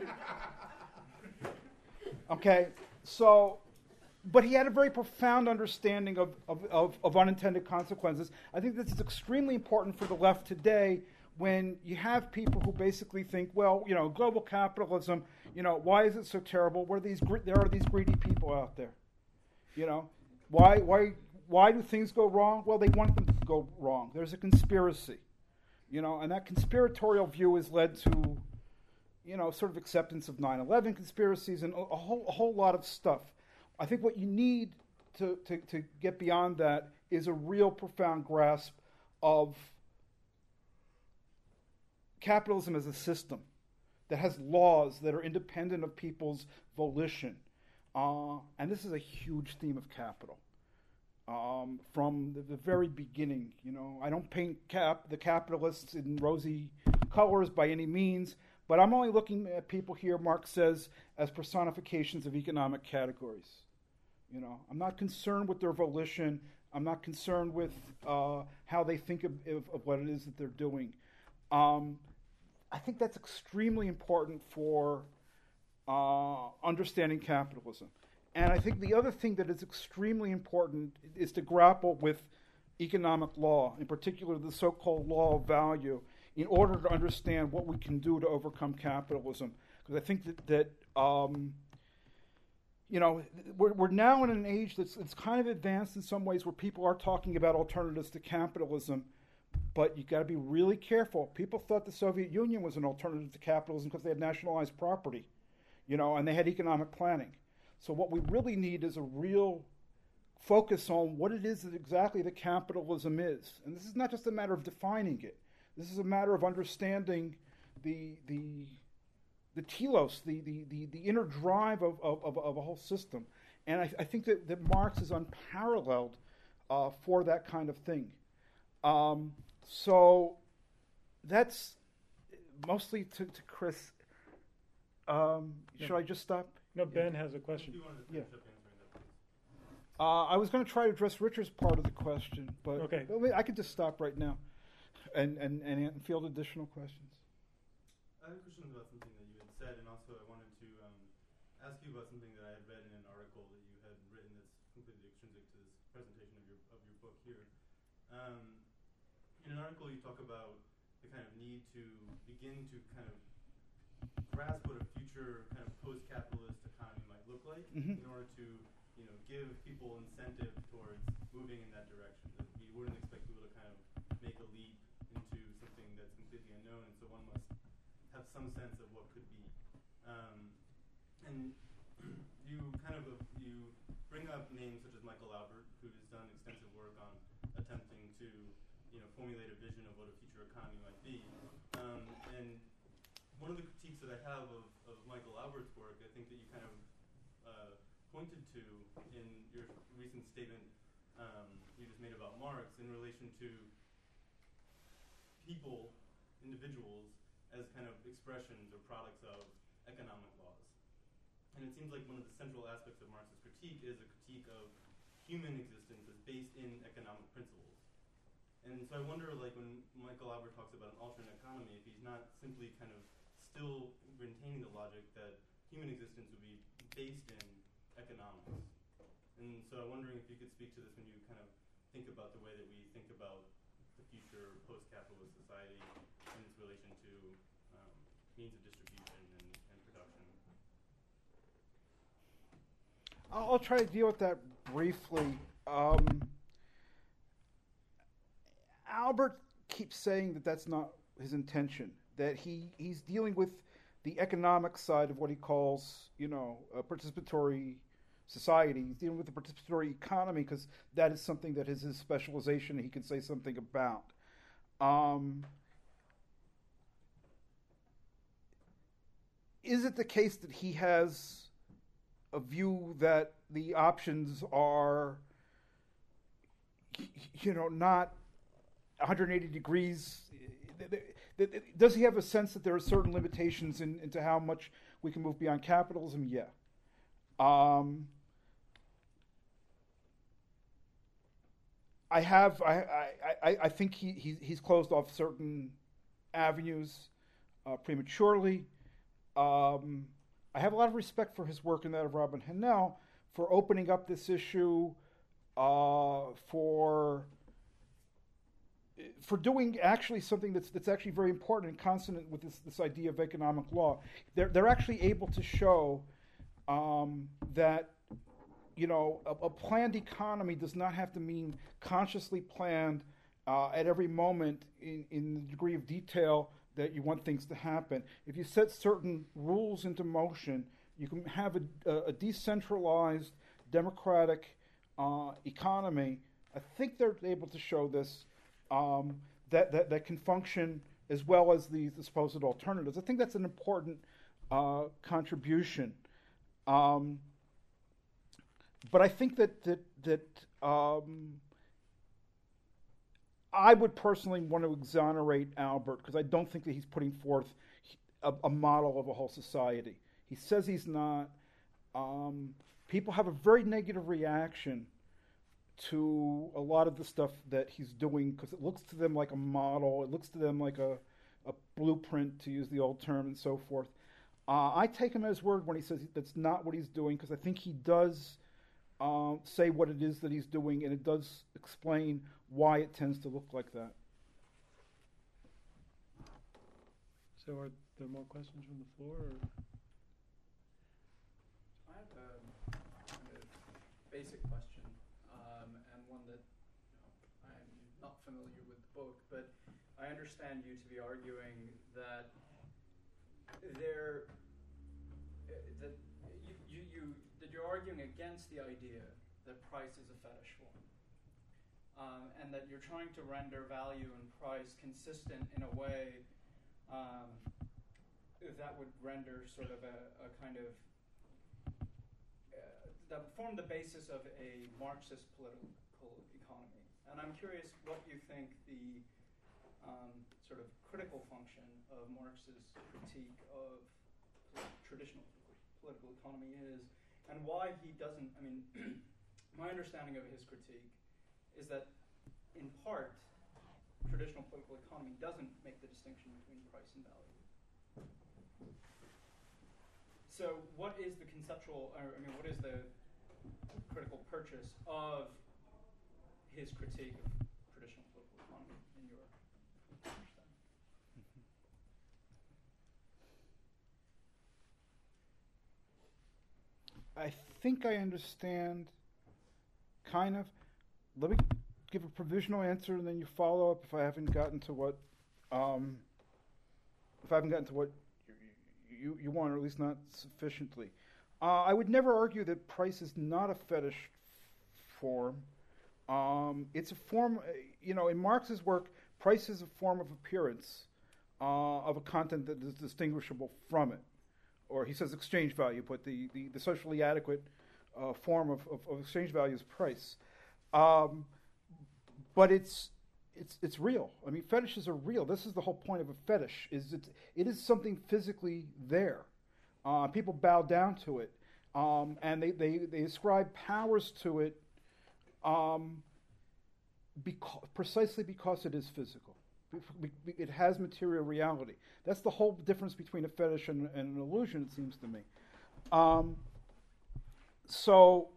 Speaker 2: Okay, so, but he had a very profound understanding of, of, of, of unintended consequences. I think this is extremely important for the left today when you have people who basically think, well, you know, global capitalism, you know, why is it so terrible? What are these? There are these greedy people out there. You know, why, why, why do things go wrong? Well, they want them to go wrong. There's a conspiracy, you know, and that conspiratorial view has led to, you know, sort of acceptance of nine eleven conspiracies and a, a whole a whole lot of stuff. I think what you need to, to, to get beyond that is a real profound grasp of capitalism as a system that has laws that are independent of people's volition. Uh, and this is a huge theme of capital. Um, from the, the very beginning, you know, I don't paint cap the capitalists in rosy colors by any means, but I'm only looking at people here, Marx says, as personifications of economic categories. You know, I'm not concerned with their volition. I'm not concerned with uh, how they think of, of, of what it is that they're doing. Um, I think that's extremely important for uh, understanding capitalism. And I think the other thing that is extremely important is to grapple with economic law, in particular the so-called law of value, in order to understand what we can do to overcome capitalism. Because I think that, that um, you know, we're, we're now in an age that's it's kind of advanced in some ways where people are talking about alternatives to capitalism, but you got to be really careful. People thought the Soviet Union was an alternative to capitalism because they had nationalized property, you know, and they had economic planning. So what we really need is a real focus on what it is that exactly that capitalism is. And this is not just a matter of defining it. This is a matter of understanding the the the telos, the the the, the inner drive of, of, of, of a whole system. And I, I think that, that Marx is unparalleled uh, for that kind of thing. Um, so that's mostly to, to Chris. Um,
Speaker 3: Yeah.
Speaker 2: Should I just stop?
Speaker 3: No, Ben has a question.
Speaker 2: Yeah. Uh, I was going to try to address Richard's part of the question, but
Speaker 3: Okay.
Speaker 2: well, I could just stop right now and, and, and field additional questions.
Speaker 5: I have a question about something that you had said, and also I wanted to um, ask you about something that I had read in an article that you had written that's completely extrinsic to this presentation of your of your book here. Um, in an article, you talk about the kind of need to begin to kind of grasp what a future kind of post-capitalist economy might look like
Speaker 2: Mhm.
Speaker 5: in order to, you know, give people incentive towards moving in that direction. That we wouldn't expect people to kind of make a leap into something that's completely unknown, and so one must have some sense of what could be. Um, and you kind of uh, you bring up names such as Michael Albert, who has done extensive work on attempting to, you know, formulate a vision of what a future economy might be. Um, and one of the critiques that I have of, of Michael Albert's work, I think that you kind of uh, pointed to in your recent statement um, you just made about Marx in relation to people, individuals, as kind of expressions or products of economic laws. And it seems like one of the central aspects of Marx's critique is a critique of human existence as based in economic principles. And so I wonder, like, when Michael Albert talks about an alternate economy, if he's not simply kind of still maintaining the logic that human existence would be based in economics. And so I'm wondering if you could speak to this when you kind of think about the way that we think about the future post-capitalist society in its relation to um, means of distribution and, and production.
Speaker 2: I'll, I'll try to deal with that briefly. Um, Albert keeps saying that that's not his intention, that he, he's dealing with the economic side of what he calls, you know, a participatory society. He's dealing with the participatory economy because that is something that is his specialization and he can say something about. Um, is it the case that he has a view that the options are, you know, not one hundred eighty degrees? Does he have a sense that there are certain limitations in, into how much we can move beyond capitalism? Yeah. Um, I have. I. I. I think he, he he's closed off certain avenues uh, prematurely. Um, I have a lot of respect for his work and that of Robin Hahnel for opening up this issue, uh, for. for doing actually something that's that's actually very important and consonant with this, this idea of economic law. They're, they're actually able to show um, that, you know, a, a planned economy does not have to mean consciously planned uh, at every moment in, in the degree of detail that you want things to happen. If you set certain rules into motion, you can have a, a decentralized, democratic uh, economy. I think they're able to show this, um, that, that, that can function as well as the, the supposed alternatives. I think that's an important uh, contribution. Um, but I think that, that, that um, I would personally want to exonerate Albert because I don't think that he's putting forth a, a model of a whole society. He says he's not. Um, people have a very negative reaction to a lot of the stuff that he's doing because it looks to them like a model. It looks to them like a, a blueprint, to use the old term, and so forth. Uh, I take him at his word when he says that's not what he's doing because I think he does uh, say what it is that he's doing, and it does explain why it tends to look like that.
Speaker 3: So are there more questions from the floor? Or?
Speaker 6: I have a kind of basic question, um, and one that you know, I'm not familiar with the book, but I understand you to be arguing that there, uh, that you, you, you that you're arguing against the idea that price is a fetish form. Um, and that you're trying to render value and price consistent in a way um, that would render sort of a, a kind of, uh, that would form the basis of a Marxist political economy. And I'm curious what you think the um, sort of critical function of Marx's critique of traditional political economy is, and why he doesn't, I mean, my understanding of his critique is that, in part, traditional political economy doesn't make the distinction between price and value. So what is the conceptual, or, I mean, what is the critical purchase of his critique of traditional political economy in your understanding?
Speaker 2: I think I understand, kind of. Let me give a provisional answer, and then you follow up if I haven't gotten to what, um, if I haven't gotten to what you, you want, or at least not sufficiently. Uh, I would never argue that price is not a fetish form. Um, it's a form, you know, in Marx's work, price is a form of appearance uh, of a content that is distinguishable from it. Or he says exchange value, but the, the, the socially adequate uh, form of, of, of exchange value is price. Um, but it's it's it's real. I mean, fetishes are real. This is the whole point of a fetish. Is it it is something physically there. Uh, people bow down to it, um, and they, they, they ascribe powers to it, um, because, precisely because it is physical. It has material reality. That's the whole difference between a fetish and, and an illusion, it seems to me. Um, so.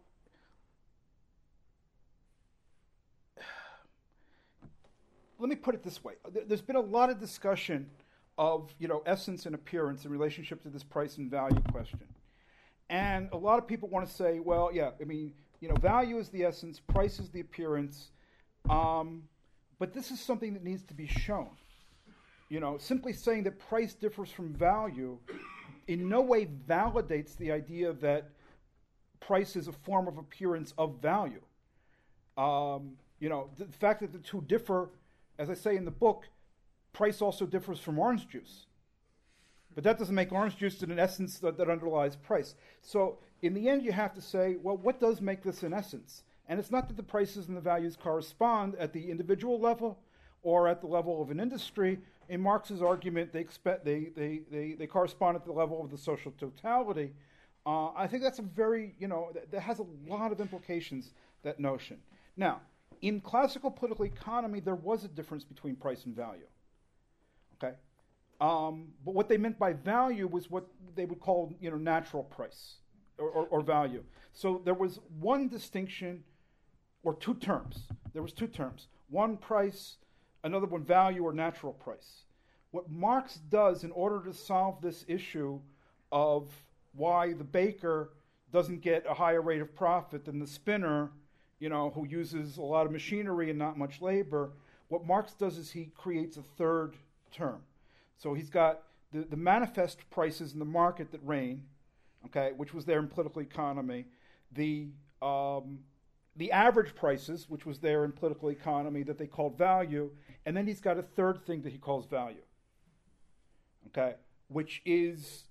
Speaker 2: Let me put it this way. There's been a lot of discussion of, you know, essence and appearance in relationship to this price and value question. And a lot of people want to say, well, yeah, I mean, you know, value is the essence, price is the appearance. Um, but this is something that needs to be shown. You know, simply saying that price differs from value in no way validates the idea that price is a form of appearance of value. Um, you know, the fact that the two differ, as I say in the book, price also differs from orange juice. But that doesn't make orange juice an essence that, that underlies price. So in the end, you have to say, well, what does make this an essence? And it's not that the prices and the values correspond at the individual level or at the level of an industry. In Marx's argument, they expect they they they, they correspond at the level of the social totality. Uh, I think that's a very, you know, that, that has a lot of implications, that notion. Now, in classical political economy, there was a difference between price and value. Okay, um, but what they meant by value was what they would call, you know, natural price or, or, or value. So there was one distinction, or two terms. There was two terms: one price, another one value or natural price. What Marx does in order to solve this issue of why the baker doesn't get a higher rate of profit than the spinner, you know, who uses a lot of machinery and not much labor. What Marx does is he creates a third term. So he's got the, the manifest prices in the market that reign, okay, which was there in political economy, the um, the average prices, which was there in political economy that they called value, and then he's got a third thing that he calls value, okay, which is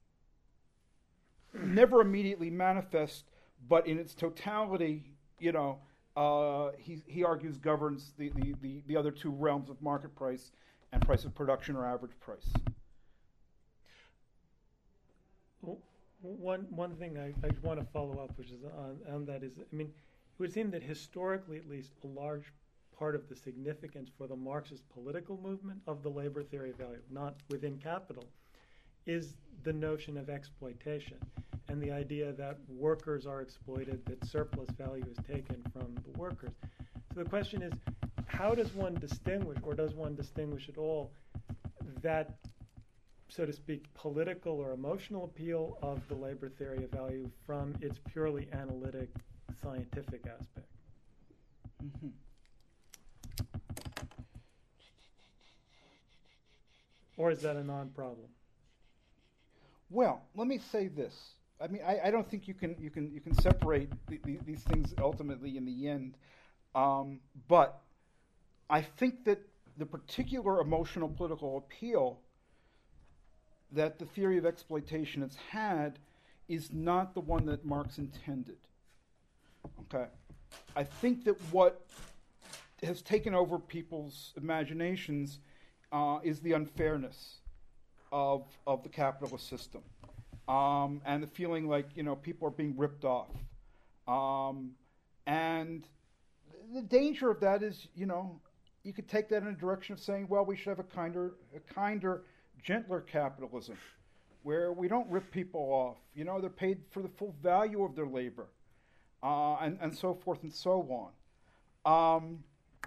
Speaker 2: never immediately manifest, but in its totality, you know, uh, he, he argues governs the, the, the, the other two realms of market price and price of production or average price.
Speaker 3: W- One one thing I, I want to follow up, which is on, on that is, I mean, it would seem that historically, at least, a large part of the significance for the Marxist political movement of the labor theory of value, not within capital, is the notion of exploitation and the idea that workers are exploited, that surplus value is taken from the workers. So the question is, how does one distinguish, or does one distinguish at all, that, so to speak, political or emotional appeal of the labor theory of value from its purely analytic, scientific aspect?
Speaker 2: Mm-hmm.
Speaker 3: Or is that a non-problem?
Speaker 2: Well, let me say this. I mean, I, I don't think you can you can you can separate the, the, these things ultimately in the end. Um, but I think that the particular emotional political appeal that the theory of exploitation has had is not the one that Marx intended. Okay, I think that what has taken over people's imaginations uh, is the unfairness of of the capitalist system, um, and the feeling like, you know, people are being ripped off, um, and the danger of that is, you know, you could take that in a direction of saying, well, we should have a kinder, a kinder, gentler capitalism, where we don't rip people off. You know, they're paid for the full value of their labor, uh, and and so forth and so on. Um,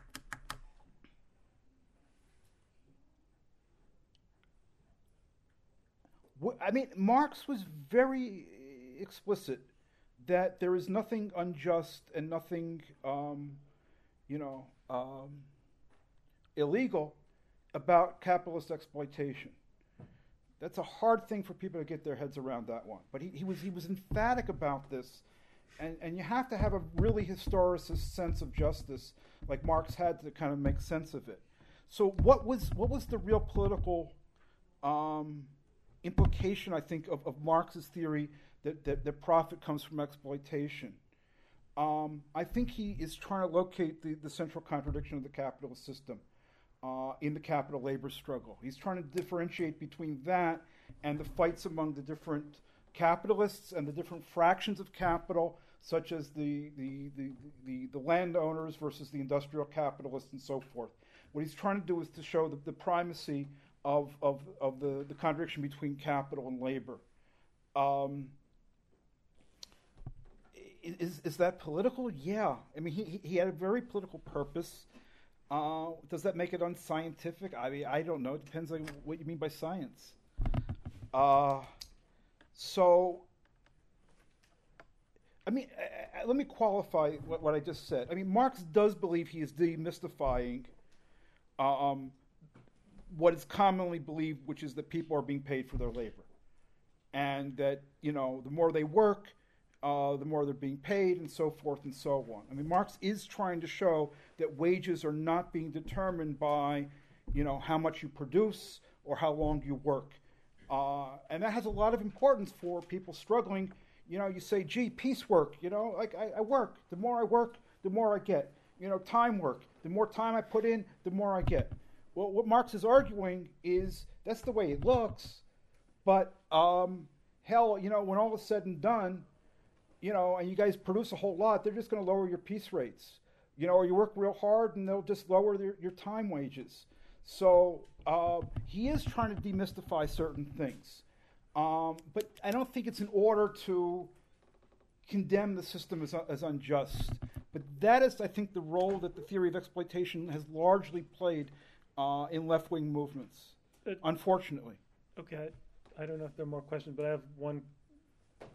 Speaker 2: I mean, Marx was very explicit that there is nothing unjust and nothing, um, you know, um, illegal about capitalist exploitation. That's a hard thing for people to get their heads around, that one. But he, he was he was emphatic about this, and, and you have to have a really historicist sense of justice, like Marx had, to kind of make sense of it. So what was what was the real political um, implication, I think, of, of Marx's theory that, that, that profit comes from exploitation? Um, I think he is trying to locate the, the central contradiction of the capitalist system uh, in the capital-labor struggle. He's trying to differentiate between that and the fights among the different capitalists and the different fractions of capital, such as the, the, the, the, the landowners versus the industrial capitalists and so forth. What he's trying to do is to show the, the primacy of of of the, the contradiction between capital and labor. Um, is is that political? Yeah. I mean, he he had a very political purpose. Uh, does that make it unscientific? I mean, I don't know. It depends on what you mean by science. Uh, so, I mean, uh, let me qualify what, what I just said. I mean, Marx does believe he is demystifying Um, what is commonly believed, which is that people are being paid for their labor, and that, you know, the more they work, uh, the more they're being paid, and so forth and so on. I mean, Marx is trying to show that wages are not being determined by, you know, how much you produce or how long you work, uh, and that has a lot of importance for people struggling. You know, you say, gee, piecework. You know, like I, I work. The more I work, the more I get. You know, time work. The more time I put in, the more I get. Well, what Marx is arguing is that's the way it looks, but um, hell, you know, when all is said and done, you know, and you guys produce a whole lot, they're just going to lower your piece rates, you know, or you work real hard and they'll just lower their, your time wages. So uh, he is trying to demystify certain things, um, but I don't think it's in order to condemn the system as, as unjust. But that is, I think, the role that the theory of exploitation has largely played Uh, in left-wing movements,
Speaker 3: Uh,
Speaker 2: unfortunately.
Speaker 3: Okay, I, I don't know if there are more questions, but I have one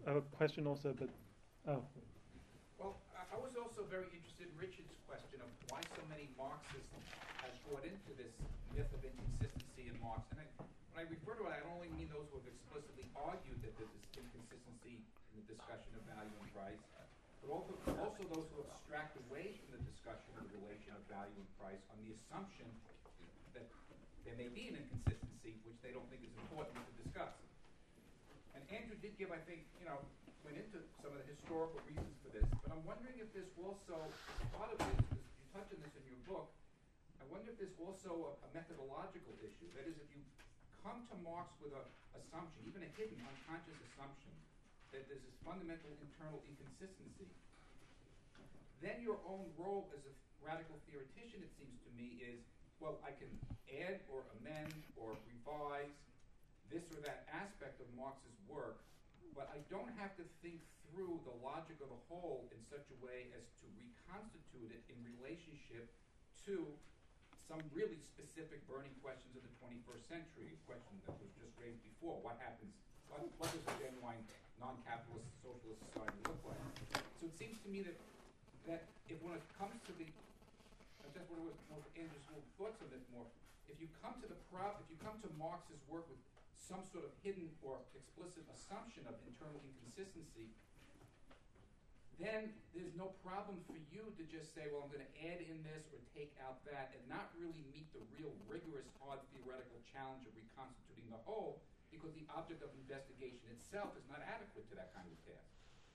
Speaker 3: have a question also, but, oh,
Speaker 7: Well, I I was also very interested in Richard's question of why so many Marxists have bought into this myth of inconsistency in Marx. And I, when I refer to it, I don't only mean those who have explicitly argued that there's this inconsistency in the discussion of value and price, but also, also those who abstract away from the discussion of the relation of value and price on the assumption that there may be an inconsistency, which they don't think is important to discuss. And Andrew did give, I think, you know, went into some of the historical reasons for this, but I'm wondering if there's also, part of this, because you touch on this in your book, I wonder if there's also a, a methodological issue. That is, if you come to Marx with an assumption, even a hidden, unconscious assumption, that there's this fundamental internal inconsistency, then your own role as a radical theoretician, it seems to me, is, well, I can add or amend or revise this or that aspect of Marx's work, but I don't have to think through the logic of the whole in such a way as to reconstitute it in relationship to some really specific burning questions of the twenty-first century, a question that was just raised before. What happens, what, what does a genuine non-capitalist socialist society look like? So it seems to me that, that if when it comes to the, I just want to know Andrew's little thoughts on this more, if you come to the pro, if you come to Marx's work with some sort of hidden or explicit assumption of internal inconsistency, then there's no problem for you to just say, well, I'm going to add in this or take out that and not really meet the real rigorous, hard theoretical challenge of reconstituting the whole, because the object of investigation itself is not adequate to that kind of task.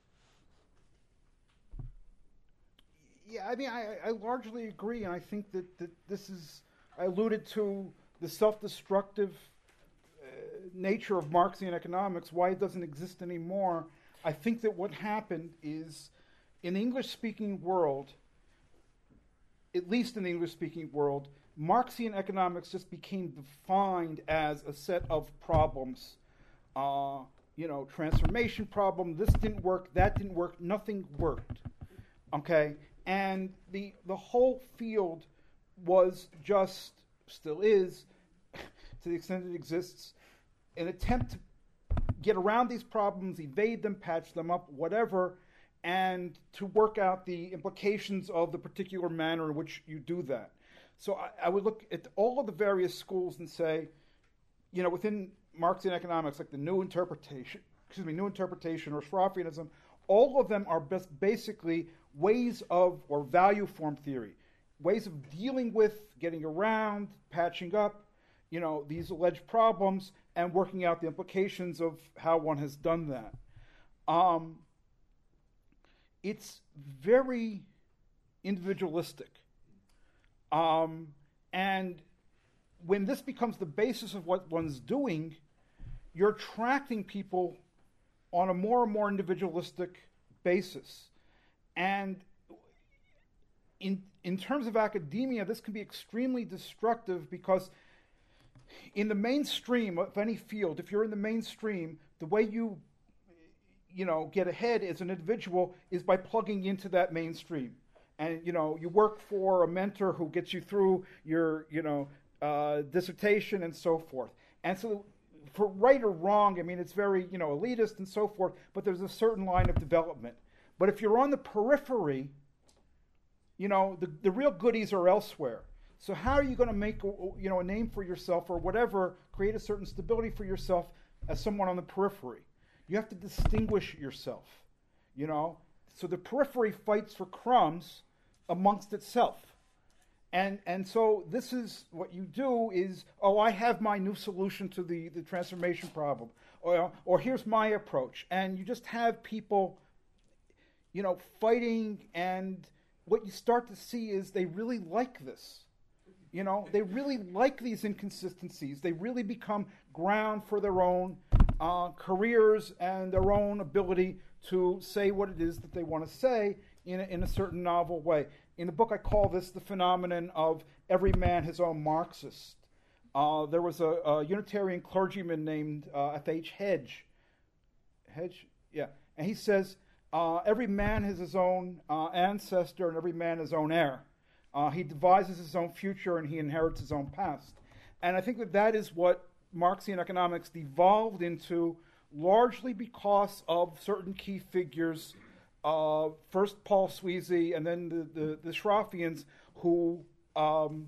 Speaker 2: Yeah, I mean, I, I largely agree, and I think that, that this is, I alluded to the self-destructive nature of Marxian economics, why it doesn't exist anymore. I think that what happened is, in the English-speaking world, at least in the English-speaking world, Marxian economics just became defined as a set of problems. Uh, you know, transformation problem, this didn't work, that didn't work, nothing worked. Okay? And the the whole field was just, still is, to the extent it exists, an attempt to get around these problems, evade them, patch them up, whatever, and to work out the implications of the particular manner in which you do that. So I, I would look at all of the various schools and say, you know, within Marxian economics, like the new interpretation, excuse me, new interpretation or Schraffianism, all of them are best basically ways of, or value form theory, ways of dealing with, getting around, patching up, you know, these alleged problems and working out the implications of how one has done that. Um, it's very individualistic. Um, and when this becomes the basis of what one's doing, you're attracting people on a more and more individualistic basis. And in in terms of academia, this can be extremely destructive because in the mainstream of any field, if you're in the mainstream, the way you, you know, get ahead as an individual is by plugging into that mainstream. And, you know, you work for a mentor who gets you through your, you know, uh, dissertation and so forth. And so for right or wrong, I mean, it's very, you know, elitist and so forth, but there's a certain line of development. But if you're on the periphery, you know, the, the real goodies are elsewhere. So how are you going to make, you know, a name for yourself or whatever, create a certain stability for yourself as someone on the periphery? You have to distinguish yourself, you know. So the periphery fights for crumbs amongst itself. And and so this is what you do is, oh, I have my new solution to the, the transformation problem. Or, or here's my approach. And you just have people, you know, fighting, and what you start to see is they really like this. You know, they really like these inconsistencies. They really become ground for their own uh, careers and their own ability to say what it is that they want to say in a, in a certain novel way. In the book, I call this the phenomenon of every man his own Marxist. Uh, there was a, a Unitarian clergyman named uh, F H Hedge. Hedge? Yeah. And he says, uh, every man has his own uh, ancestor and every man his own heir. Uh, he devises his own future and he inherits his own past. And I think that that is what Marxian economics devolved into largely because of certain key figures, uh, first Paul Sweezy and then the, the, the Schraffians, who um,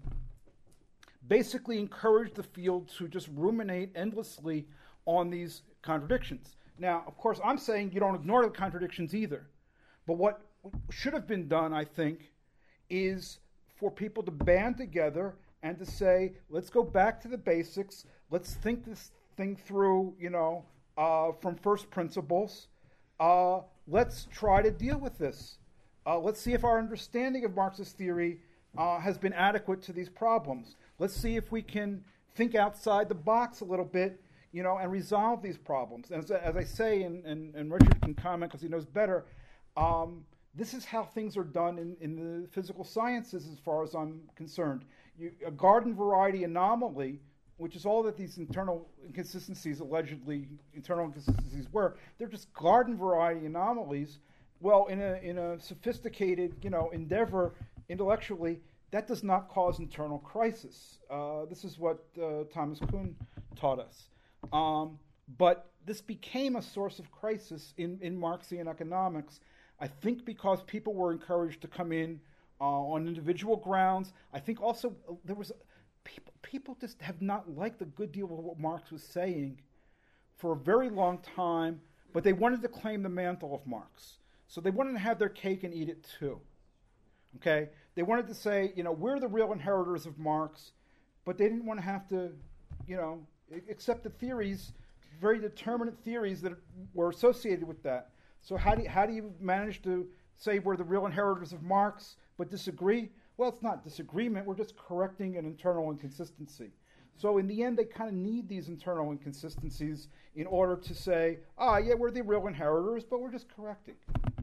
Speaker 2: basically encouraged the field to just ruminate endlessly on these contradictions. Now, of course, I'm saying you don't ignore the contradictions either. But what should have been done, I think, is for people to band together and to say, let's go back to the basics. Let's think this thing through, you know, uh, from first principles. Uh, let's try to deal with this. Uh, let's see if our understanding of Marxist theory uh, has been adequate to these problems. Let's see if we can think outside the box a little bit, you know, and resolve these problems. And as, as I say, and, and, and Richard can comment because he knows better, um, this is how things are done in, in the physical sciences as far as I'm concerned. You, a garden variety anomaly, which is all that these internal inconsistencies, allegedly internal inconsistencies were, they're just garden variety anomalies. Well, in a, in a sophisticated, you know, endeavor intellectually, that does not cause internal crisis. Uh, this is what uh, Thomas Kuhn taught us. Um, but this became a source of crisis in, in Marxian economics, I think because people were encouraged to come in uh, on individual grounds. I think also uh, there was, people, people just have not liked a good deal of what Marx was saying for a very long time, but they wanted to claim the mantle of Marx. So they wanted to have their cake and eat it too. Okay? They wanted to say, you know, we're the real inheritors of Marx, but they didn't want to have to, you know, accept the theories, very determinate theories that were associated with that. So how do you, how do you manage to say we're the real inheritors of Marx but disagree? Well, it's not disagreement. We're just correcting an internal inconsistency. So in the end, they kind of need these internal inconsistencies in order to say, ah, yeah, we're the real inheritors, but we're just correcting.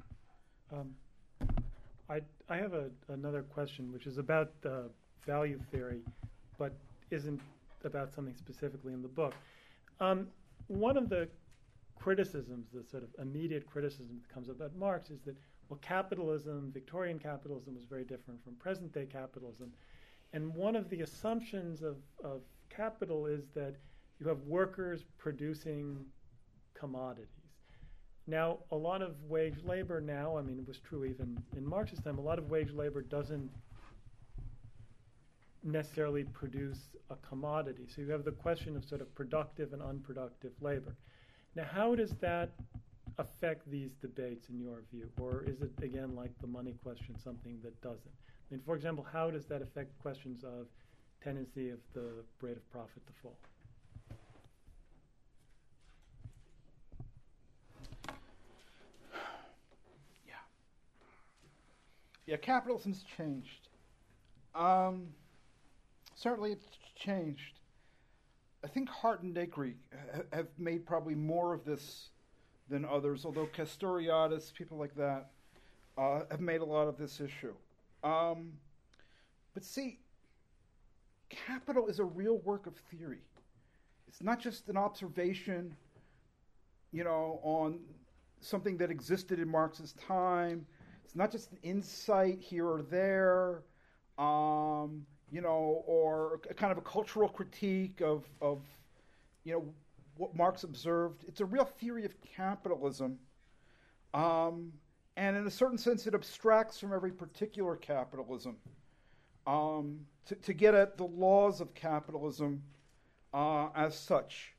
Speaker 3: Um, I, I have a, another question, which is about uh, value theory, but isn't about something specifically in the book. Um, one of the criticisms, the sort of immediate criticism that comes about Marx is that, well, capitalism, Victorian capitalism, was very different from present-day capitalism. And one of the assumptions of, of capital is that you have workers producing commodities. Now, a lot of wage labor now, I mean, it was true even in Marx's time, a lot of wage labor doesn't necessarily produce a commodity. So you have the question of sort of productive and unproductive labor. Now, how does that affect these debates in your view? Or is it, again, like the money question, something that doesn't? I mean, for example, how does that affect questions of tendency of the rate of profit to fall?
Speaker 2: Yeah. Yeah, capitalism's changed. Um, certainly it's changed. I think Hart and Negri ha- have made probably more of this than others, although Castoriadis, people like that, uh, have made a lot of this issue. Um, but see, capital is a real work of theory. It's not just an observation, you know, on something that existed in Marx's time. It's not just an insight here or there, um, you know, or a kind of a cultural critique of, of, you know, what Marx observed. It's a real theory of capitalism. Um, and in a certain sense, it abstracts from every particular capitalism um, to, to get at the laws of capitalism uh, as such.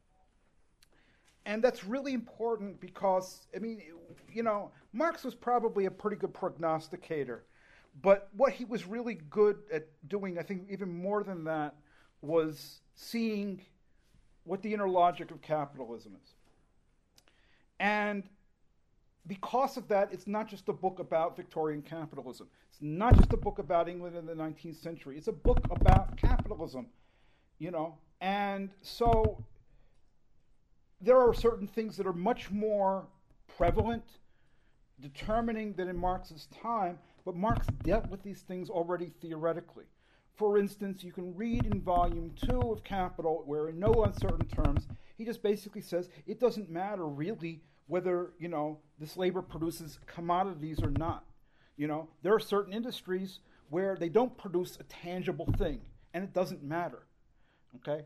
Speaker 2: And that's really important because, I mean, you know, Marx was probably a pretty good prognosticator. But what he was really good at doing, I think even more than that, was seeing what the inner logic of capitalism is. And because of that, it's not just a book about Victorian capitalism. It's not just a book about England in the nineteenth century. It's a book about capitalism, you know. And so there are certain things that are much more prevalent, determining than in Marx's time, but Marx dealt with these things already theoretically. For instance, you can read in volume two of Capital, where in no uncertain terms, he just basically says it doesn't matter really whether, you know, this labor produces commodities or not. You know, there are certain industries where they don't produce a tangible thing, and it doesn't matter. Okay?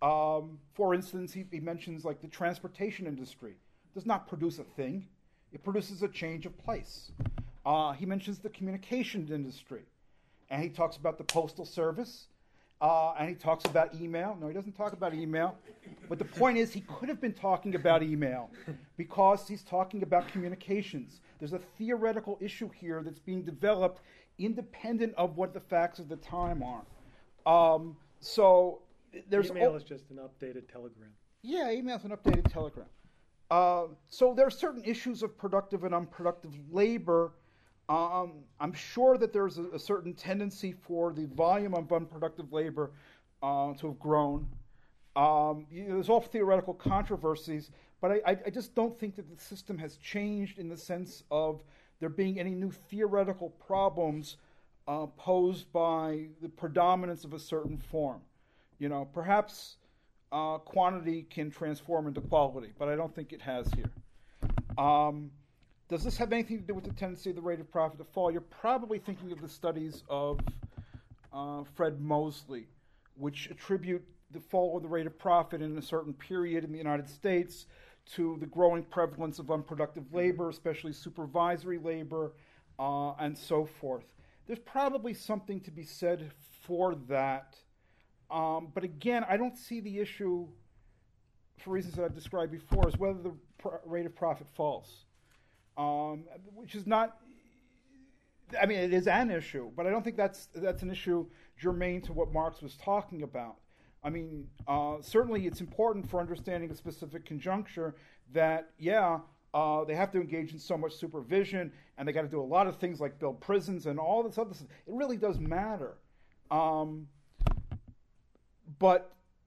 Speaker 2: Um, for instance, he, he mentions like the transportation industry does not produce a thing; it produces a change of place. Uh, he mentions the communications industry, and he talks about the postal service, uh, and he talks about email. No, he doesn't talk about email, but the point is he could have been talking about email because he's talking about communications. There's a theoretical issue here that's being developed independent of what the facts of the time are. Um, so there's
Speaker 3: Email
Speaker 2: o-
Speaker 3: is just an updated telegram.
Speaker 2: yeah, email's an updated telegram. Uh, so there are certain issues of productive and unproductive labor. Um, I'm sure that there's a, a certain tendency for the volume of unproductive labor uh, to have grown. Um, you know, there's all theoretical controversies, but I, I, I just don't think that the system has changed in the sense of there being any new theoretical problems uh, posed by the predominance of a certain form. You know, perhaps uh, quantity can transform into quality, but I don't think it has here. Um, does this have anything to do with the tendency of the rate of profit to fall? You're probably thinking of the studies of uh, Fred Mosley, which attribute the fall of the rate of profit in a certain period in the United States to the growing prevalence of unproductive labor, especially supervisory labor, uh, and so forth. There's probably something to be said for that. Um, but again, I don't see the issue, for reasons that I've described before, as whether the pr- rate of profit falls, um, which is not, I mean, it is an issue, but I don't think that's that's an issue germane to what Marx was talking about. I mean, uh, certainly it's important for understanding a specific conjuncture that, yeah, uh, they have to engage in so much supervision, and they got to do a lot of things like build prisons and all this other stuff. It really does matter. Um, but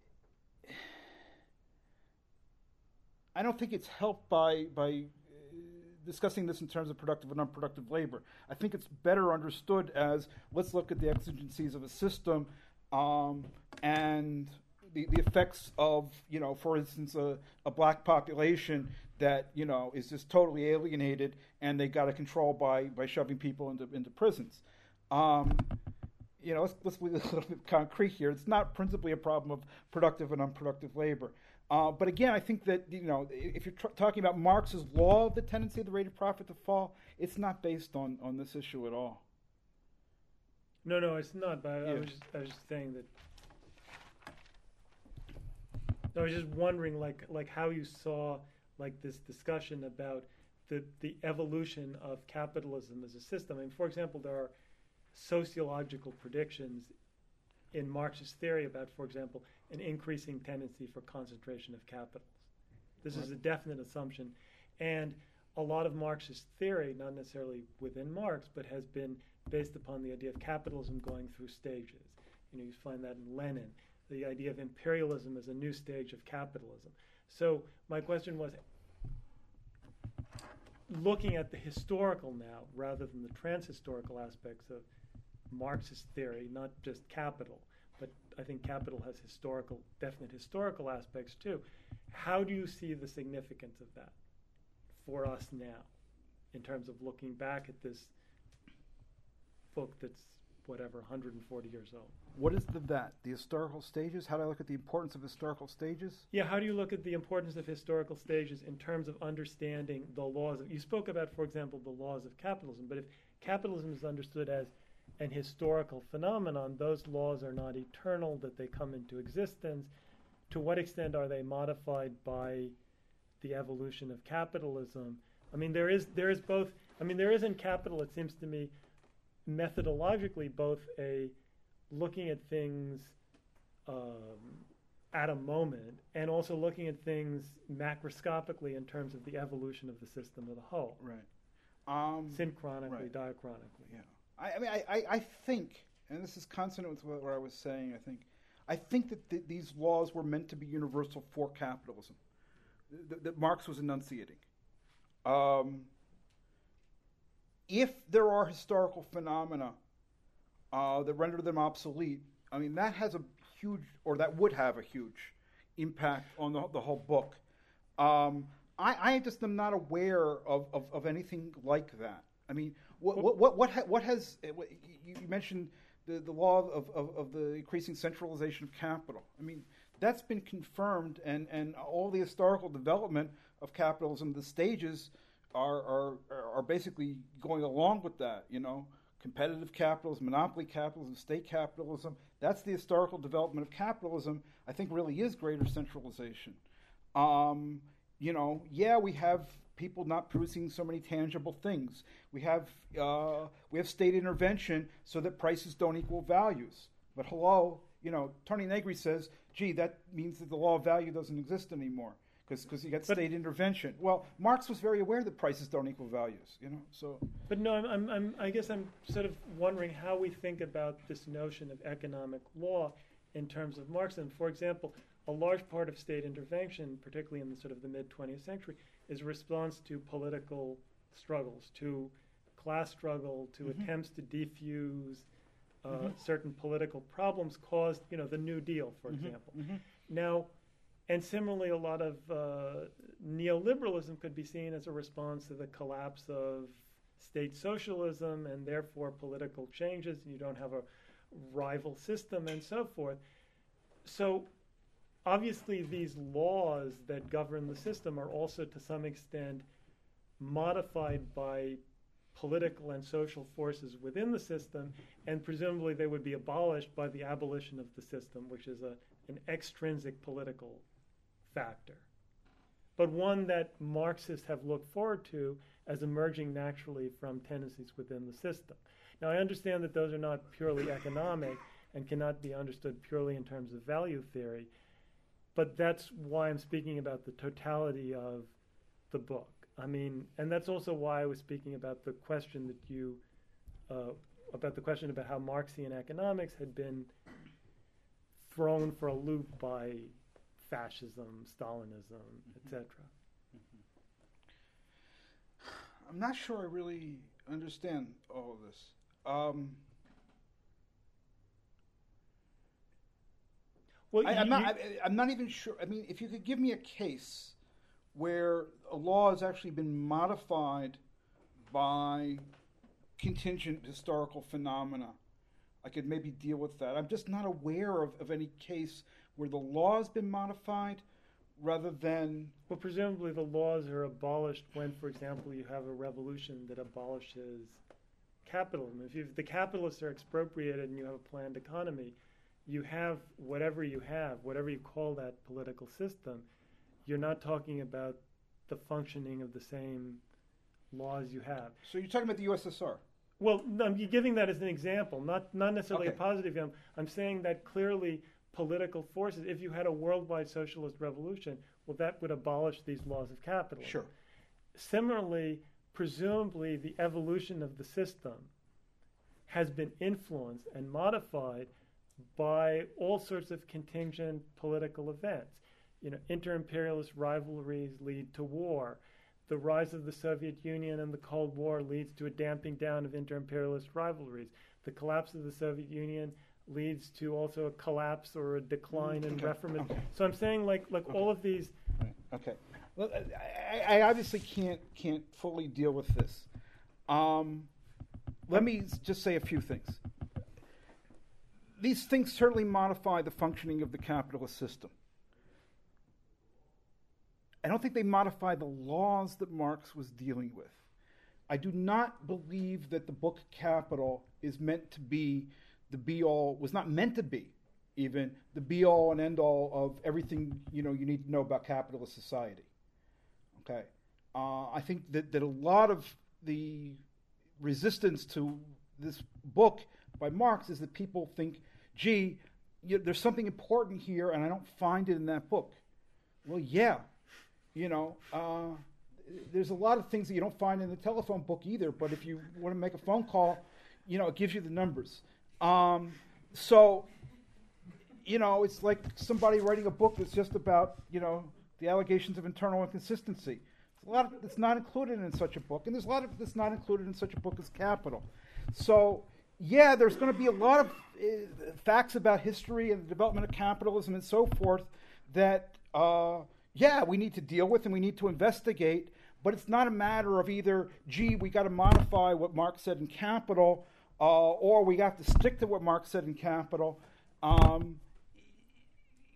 Speaker 2: I don't think it's helped by by discussing this in terms of productive and unproductive labor. I think it's better understood as, let's look at the exigencies of a system um, and the, the effects of, you know, for instance, a, a black population that, you know, is just totally alienated and they got to control by, by shoving people into, into prisons. Um, you know, let's, let's be a little bit concrete here. It's not principally a problem of productive and unproductive labor. Uh, but again, I think that, you know, if you're tr- talking about Marx's law of the tendency of the rate of profit to fall, it's not based on, on this issue at all.
Speaker 3: No, no, it's not. But I,
Speaker 2: Yeah.
Speaker 3: I was just, I was just saying that. I was just wondering, like, like how you saw, like, this discussion about the the evolution of capitalism as a system. I mean, for example, there are sociological predictions in Marxist theory about, for example, an increasing tendency for concentration of capitals. This is a definite assumption. And a lot of Marxist theory, not necessarily within Marx, but has been based upon the idea of capitalism going through stages. You know, you find that in Lenin, the idea of imperialism as a new stage of capitalism. So my question was, looking at the historical now, rather than the trans-historical aspects of Marxist theory, not just capital, but I think capital has historical, definite historical aspects too. How do you see the significance of that for us now, in terms of looking back at this book that's, whatever, one hundred forty years old?
Speaker 2: What is the that? The historical stages? How do I look at the importance of historical stages?
Speaker 3: Yeah, how do you look at the importance of historical stages in terms of understanding the laws of, you spoke about, for example, the laws of capitalism, but if capitalism is understood as an historical phenomenon, those laws are not eternal, that they come into existence. To what extent are they modified by the evolution of capitalism? I mean, there is there is both, I mean, there is in capital, it seems to me, methodologically both a looking at things um, at a moment and also looking at things macroscopically in terms of the evolution of the system as a whole.
Speaker 2: Right. Um,
Speaker 3: Synchronically,
Speaker 2: right.
Speaker 3: diachronically.
Speaker 2: Yeah. I, I mean, I, I, I think, and this is consonant with what, what I was saying, I think, I think that th- these laws were meant to be universal for capitalism, th- th- that Marx was enunciating. Um, if there are historical phenomena uh, that render them obsolete, I mean, that has a huge, or that would have a huge impact on the, the whole book. Um, I, I just am not aware of, of, of anything like that. I mean, what what what what, ha, what has what, you, you mentioned the, the law of, of, of the increasing centralization of capital. I mean, that's been confirmed, and, and all the historical development of capitalism, the stages are, are, are basically going along with that, you know. Competitive capitalism, monopoly capitalism, state capitalism, that's the historical development of capitalism, I think really is greater centralization. Um, you know, yeah, we have people not producing so many tangible things. We have, uh, we have state intervention so that prices don't equal values. But hello, you know, Tony Negri says, gee, that means that the law of value doesn't exist anymore because you got
Speaker 3: But-
Speaker 2: state intervention. Well, Marx was very aware that prices don't equal values, you know, so...
Speaker 3: But no, I'm, I'm, I'm, I guess I'm sort of wondering how we think about this notion of economic law in terms of Marxism. For example, a large part of state intervention, particularly in the sort of the mid-twentieth century, is a response to political struggles, to class struggle, to
Speaker 2: Mhm.
Speaker 3: attempts to defuse uh,
Speaker 2: Mhm.
Speaker 3: certain political problems caused, you know, the New Deal, for
Speaker 2: Mhm,
Speaker 3: example.
Speaker 2: mhm.
Speaker 3: Now, and similarly, a lot of uh, neoliberalism could be seen as a response to the collapse of state socialism and therefore political changes, and you don't have a rival system and so forth. So obviously these laws that govern the system are also to some extent modified by political and social forces within the system, and presumably they would be abolished by the abolition of the system, which is a, an extrinsic political factor, but one that Marxists have looked forward to as emerging naturally from tendencies within the system. Now, I understand that those are not purely economic and cannot be understood purely in terms of value theory, but that's why I'm speaking about the totality of the book. I mean, and that's also why I was speaking about the question that you, uh, about the question about how Marxian economics had been thrown for a loop by fascism, Stalinism, et cetera.
Speaker 2: I'm not sure I really understand all of this. Um,
Speaker 3: Well,
Speaker 2: I,
Speaker 3: you-
Speaker 2: I'm not.
Speaker 3: you-
Speaker 2: I, I'm not even sure. I mean, if you could give me a case where a law has actually been modified by contingent historical phenomena, I could maybe deal with that. I'm just not aware of, of any case where the law has been modified rather than...
Speaker 3: Well, presumably the laws are abolished when, for example, you have a revolution that abolishes capitalism. If, you, if the capitalists are expropriated and you have a planned economy, you have whatever you have, whatever you call that political system, you're not talking about the functioning of the same laws you have.
Speaker 2: So you're talking about the U S S R?
Speaker 3: Well, no, I'm giving that as an example, not not necessarily
Speaker 2: Okay.
Speaker 3: a positive. I'm, I'm saying that clearly political forces, if you had a worldwide socialist revolution, well, that would abolish these laws of capitalism.
Speaker 2: Sure.
Speaker 3: Similarly, presumably the evolution of the system has been influenced and modified by all sorts of contingent political events. You know, inter-imperialist rivalries lead to war. The rise of the Soviet Union and the Cold War leads to a damping down of inter-imperialist rivalries. The collapse of the Soviet Union leads to also a collapse or a decline in
Speaker 2: Okay,
Speaker 3: Reformism.
Speaker 2: okay.
Speaker 3: So I'm saying, like, like
Speaker 2: Okay.
Speaker 3: all of these.
Speaker 2: Right. Okay. Well, I, I obviously can't can't fully deal with this. Um, let me s- just say a few things. These things certainly modify the functioning of the capitalist system. I don't think they modify the laws that Marx was dealing with. I do not believe that the book Capital is meant to be the be-all, was not meant to be even the be-all and end-all of everything you know you need to know about capitalist society. Okay, uh, I think that, that a lot of the resistance to this book by Marx is that people think, gee, you, there's something important here and I don't find it in that book. Well, yeah, you know, uh, there's a lot of things that you don't find in the telephone book either, but if you want to make a phone call, you know, it gives you the numbers. Um, so, you know, it's like somebody writing a book that's just about, you know, the allegations of internal inconsistency. There's a lot of, that's not included in such a book, and there's a lot of that's not included in such a book as Capital. So, yeah, there's going to be a lot of uh, facts about history and the development of capitalism and so forth that, uh, yeah, we need to deal with and we need to investigate, but it's not a matter of either, gee, we got to modify what Marx said in Capital, uh, or we have to stick to what Marx said in Capital. Um,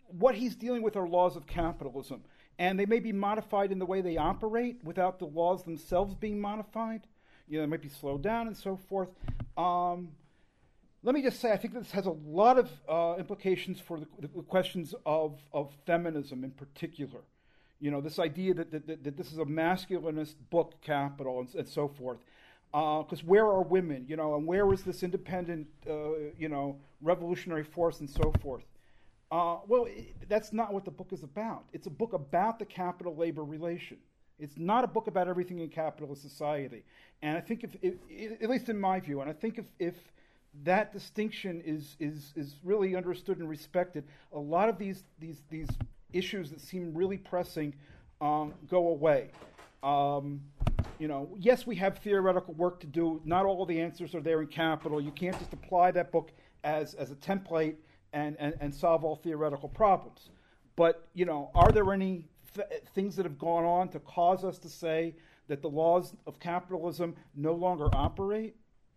Speaker 2: what he's dealing with are laws of capitalism, and they may be modified in the way they operate without the laws themselves being modified. You know, they might be slowed down and so forth. Um, let me just say, I think this has a lot of uh, implications for the, the questions of, of feminism in particular. You know, this idea that, that, that, that this is a masculinist book, Capital, and, and so forth. Because uh, where are women, you know, and where is this independent, uh, you know, revolutionary force and so forth? Uh, well, it, that's not what the book is about. It's a book about the capital-labor relation. It's not a book about everything in capitalist society. And I think, if, if, if at least in my view, and I think if, if that distinction is, is, is really understood and respected, a lot of these, these, these issues that seem really pressing um, go away. Um, you know, yes, we have theoretical work to do. Not all the answers are there in Capital. You can't just apply that book as, as a template and, and, and solve all theoretical problems. But, you know, are there any th- things that have gone on to cause us to say that the laws of capitalism no longer operate?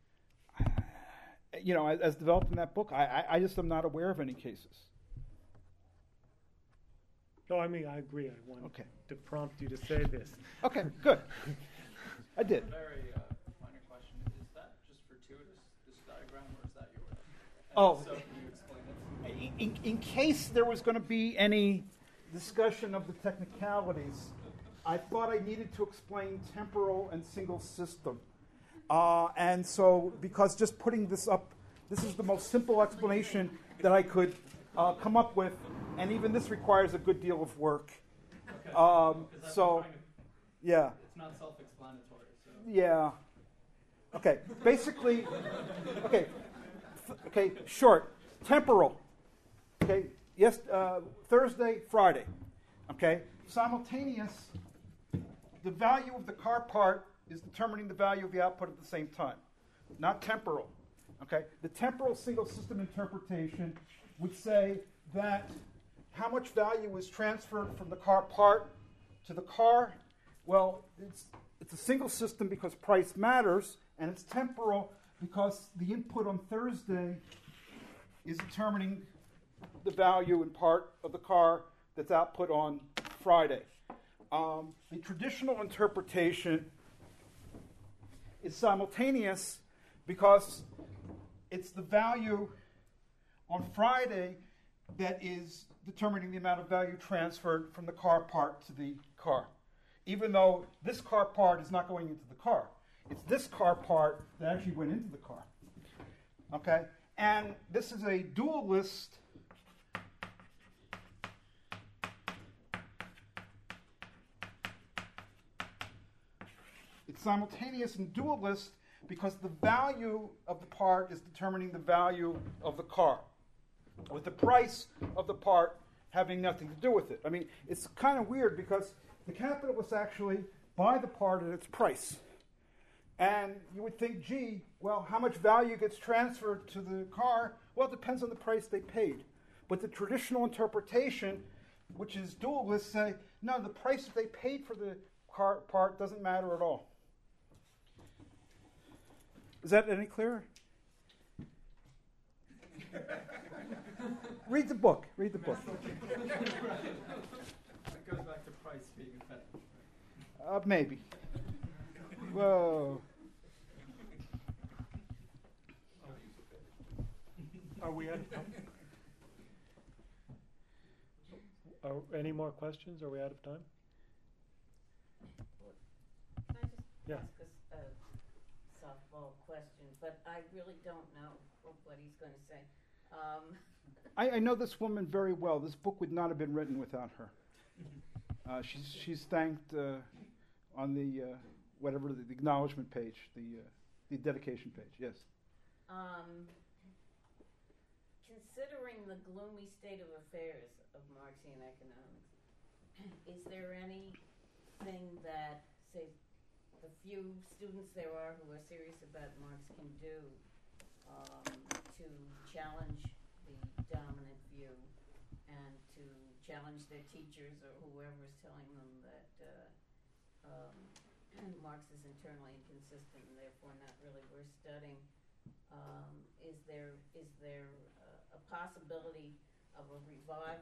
Speaker 2: You know, as, as developed in that book, I, I, I just am not aware of any cases.
Speaker 3: No, I mean, I agree. I wanted
Speaker 2: Okay.
Speaker 3: to prompt you to say this.
Speaker 2: Okay, good. I did.
Speaker 6: Very uh, minor question. Is that just fortuitous, this diagram, or is that yours? And
Speaker 2: Oh.
Speaker 6: So can you explain it?
Speaker 2: In, in case there was going to be any discussion of the technicalities, I thought I needed to explain temporal and single system. Uh, and so, because just putting this up, this is the most simple explanation that I could uh, come up with, and even this requires a good deal of work.
Speaker 6: Okay.
Speaker 2: Um,
Speaker 6: Because
Speaker 2: so,
Speaker 6: trying to-
Speaker 2: yeah.
Speaker 6: It's not self-explanatory. So.
Speaker 2: Yeah. Okay. Basically, okay. Th- okay. Short. Temporal. Okay. Yes. Uh, Thursday, Friday. Okay. Simultaneous. The value of the car part is determining the value of the output at the same time. Not temporal. Okay. The temporal single system interpretation would say that how much value is transferred from the car part to the car. Well, it's it's a single system because price matters, and it's temporal because the input on Thursday is determining the value in part of the car that's output on Friday. Um, the traditional interpretation is simultaneous because it's the value on Friday that is determining the amount of value transferred from the car part to the car. Even though this car part is not going into the car. It's this car part that actually went into the car. Okay? And this is a dualist it's simultaneous and dualist because the value of the part is determining the value of the car, with the price of the part having nothing to do with it. I mean, it's kind of weird because the capitalists actually buy the part at its price. And you would think, gee, well, how much value gets transferred to the car? Well, it depends on the price they paid. But the traditional interpretation, which is dualist, say, no, the price that they paid for the car part doesn't matter at all. Is that any clearer? Read the book. Read the book.
Speaker 6: It goes back to price being effective.
Speaker 2: Uh, maybe. Whoa.
Speaker 3: Are we out of time? Are any more questions? Are we out of time?
Speaker 8: Can I just
Speaker 3: Yeah.
Speaker 8: ask a s- a softball question, but I really don't know what what he's going to say. Um,
Speaker 2: I, I know this woman very well. This book would not have been written without her. Uh, she's she's thanked uh, on the uh, whatever the, the acknowledgement page, the uh, the dedication page. Yes.
Speaker 8: um, considering the gloomy state of affairs of Marxian economics, is there anything that, say, the few students there are who are serious about Marx can do um, to challenge the dominant view and to challenge their teachers or whoever is telling them that uh, um, Marx is internally inconsistent and therefore not really worth studying? Um, is there is there uh, a possibility of a revival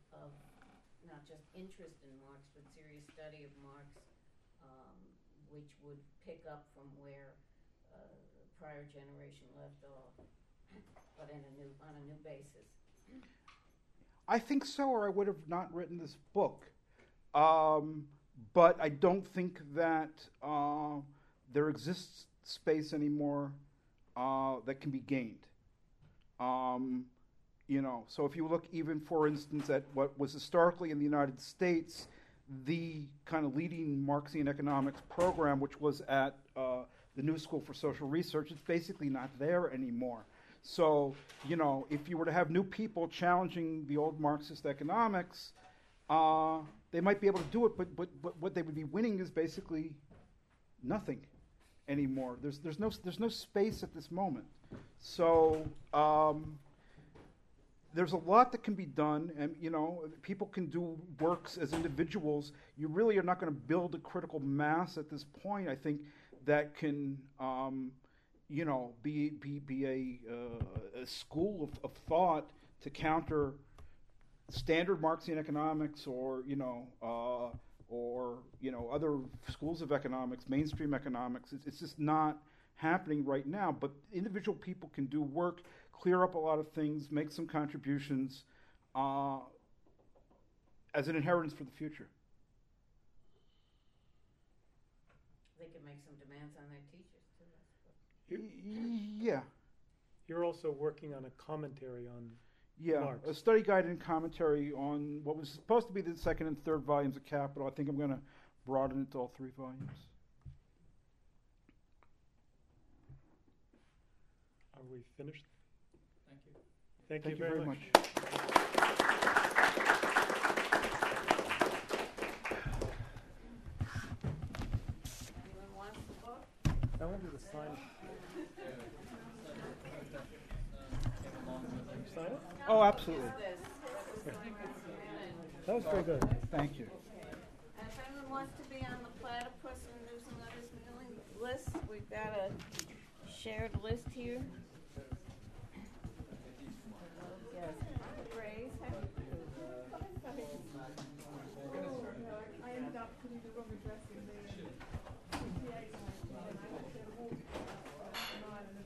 Speaker 8: of not just interest in Marx, but serious study of Marx, um, which would pick up from where uh, the prior generation left off, but in a new on a new basis.
Speaker 2: I think so, or I would have not written this book. Um, but I don't think that uh, there exists space anymore uh, that can be gained. Um, you know, so if you look even, for instance, at what was historically in the United States the kind of leading Marxian economics program, which was at uh, the New School for Social Research, it's basically not there anymore. So, you know, if you were to have new people challenging the old Marxist economics, uh, they might be able to do it, but, but, but what they would be winning is basically nothing anymore. There's, there's, no, there's no space at this moment. So um, there's a lot that can be done, and, you know, people can do works as individuals. You really are not going to build a critical mass at this point, I think, that can... Um, you know, be be be a, uh, a school of, of thought to counter standard Marxian economics, or you know, uh, or you know, other schools of economics, mainstream economics. It's, it's just not happening right now. But individual people can do work, clear up a lot of things, make some contributions uh, as an inheritance for the future.
Speaker 8: They could make some demands on their teachers too.
Speaker 2: Yeah.
Speaker 3: You're also working on a commentary on
Speaker 2: Yeah,
Speaker 3: Marx.
Speaker 2: a study guide and commentary on what was supposed to be the second and third volumes of Capital. I think I'm going to broaden it to all three volumes.
Speaker 3: Are we finished?
Speaker 6: Thank you.
Speaker 3: Thank,
Speaker 2: Thank
Speaker 3: you,
Speaker 2: you
Speaker 3: very,
Speaker 2: very
Speaker 3: much.
Speaker 8: Anyone wants the book?
Speaker 3: I want you to sign it. Can you sign it?
Speaker 2: Oh, absolutely.
Speaker 8: This.
Speaker 3: That was very good.
Speaker 2: Thank you.
Speaker 8: And if anyone wants to be on the Platypus and News and Letters mailing list, we've got a shared list here. Yes. Grace, have you?
Speaker 9: I ended up putting the wrong address in the C P A and I had to walk nine and a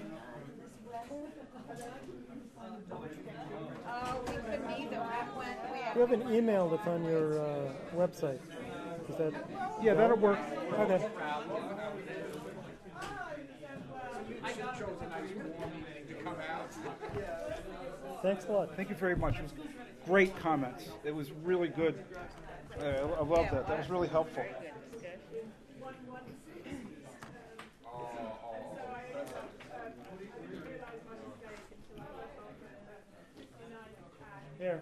Speaker 9: bit.
Speaker 8: Oh, we couldn't either. That went, we
Speaker 3: You have an email that's on your uh, website. Is that?
Speaker 2: Yeah, that'll work.
Speaker 3: Okay.
Speaker 7: I chose a nice warm evening to come out.
Speaker 3: Thanks a lot.
Speaker 2: Thank you very much. It was great comments. It was really good. Uh, I love that. That was really helpful.
Speaker 3: Here.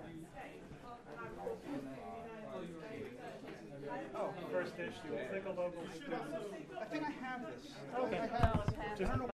Speaker 3: Oh, first issue. It's like a local student.
Speaker 2: I think I have this.
Speaker 3: Okay.
Speaker 2: I have this.
Speaker 3: Just
Speaker 2: I don't know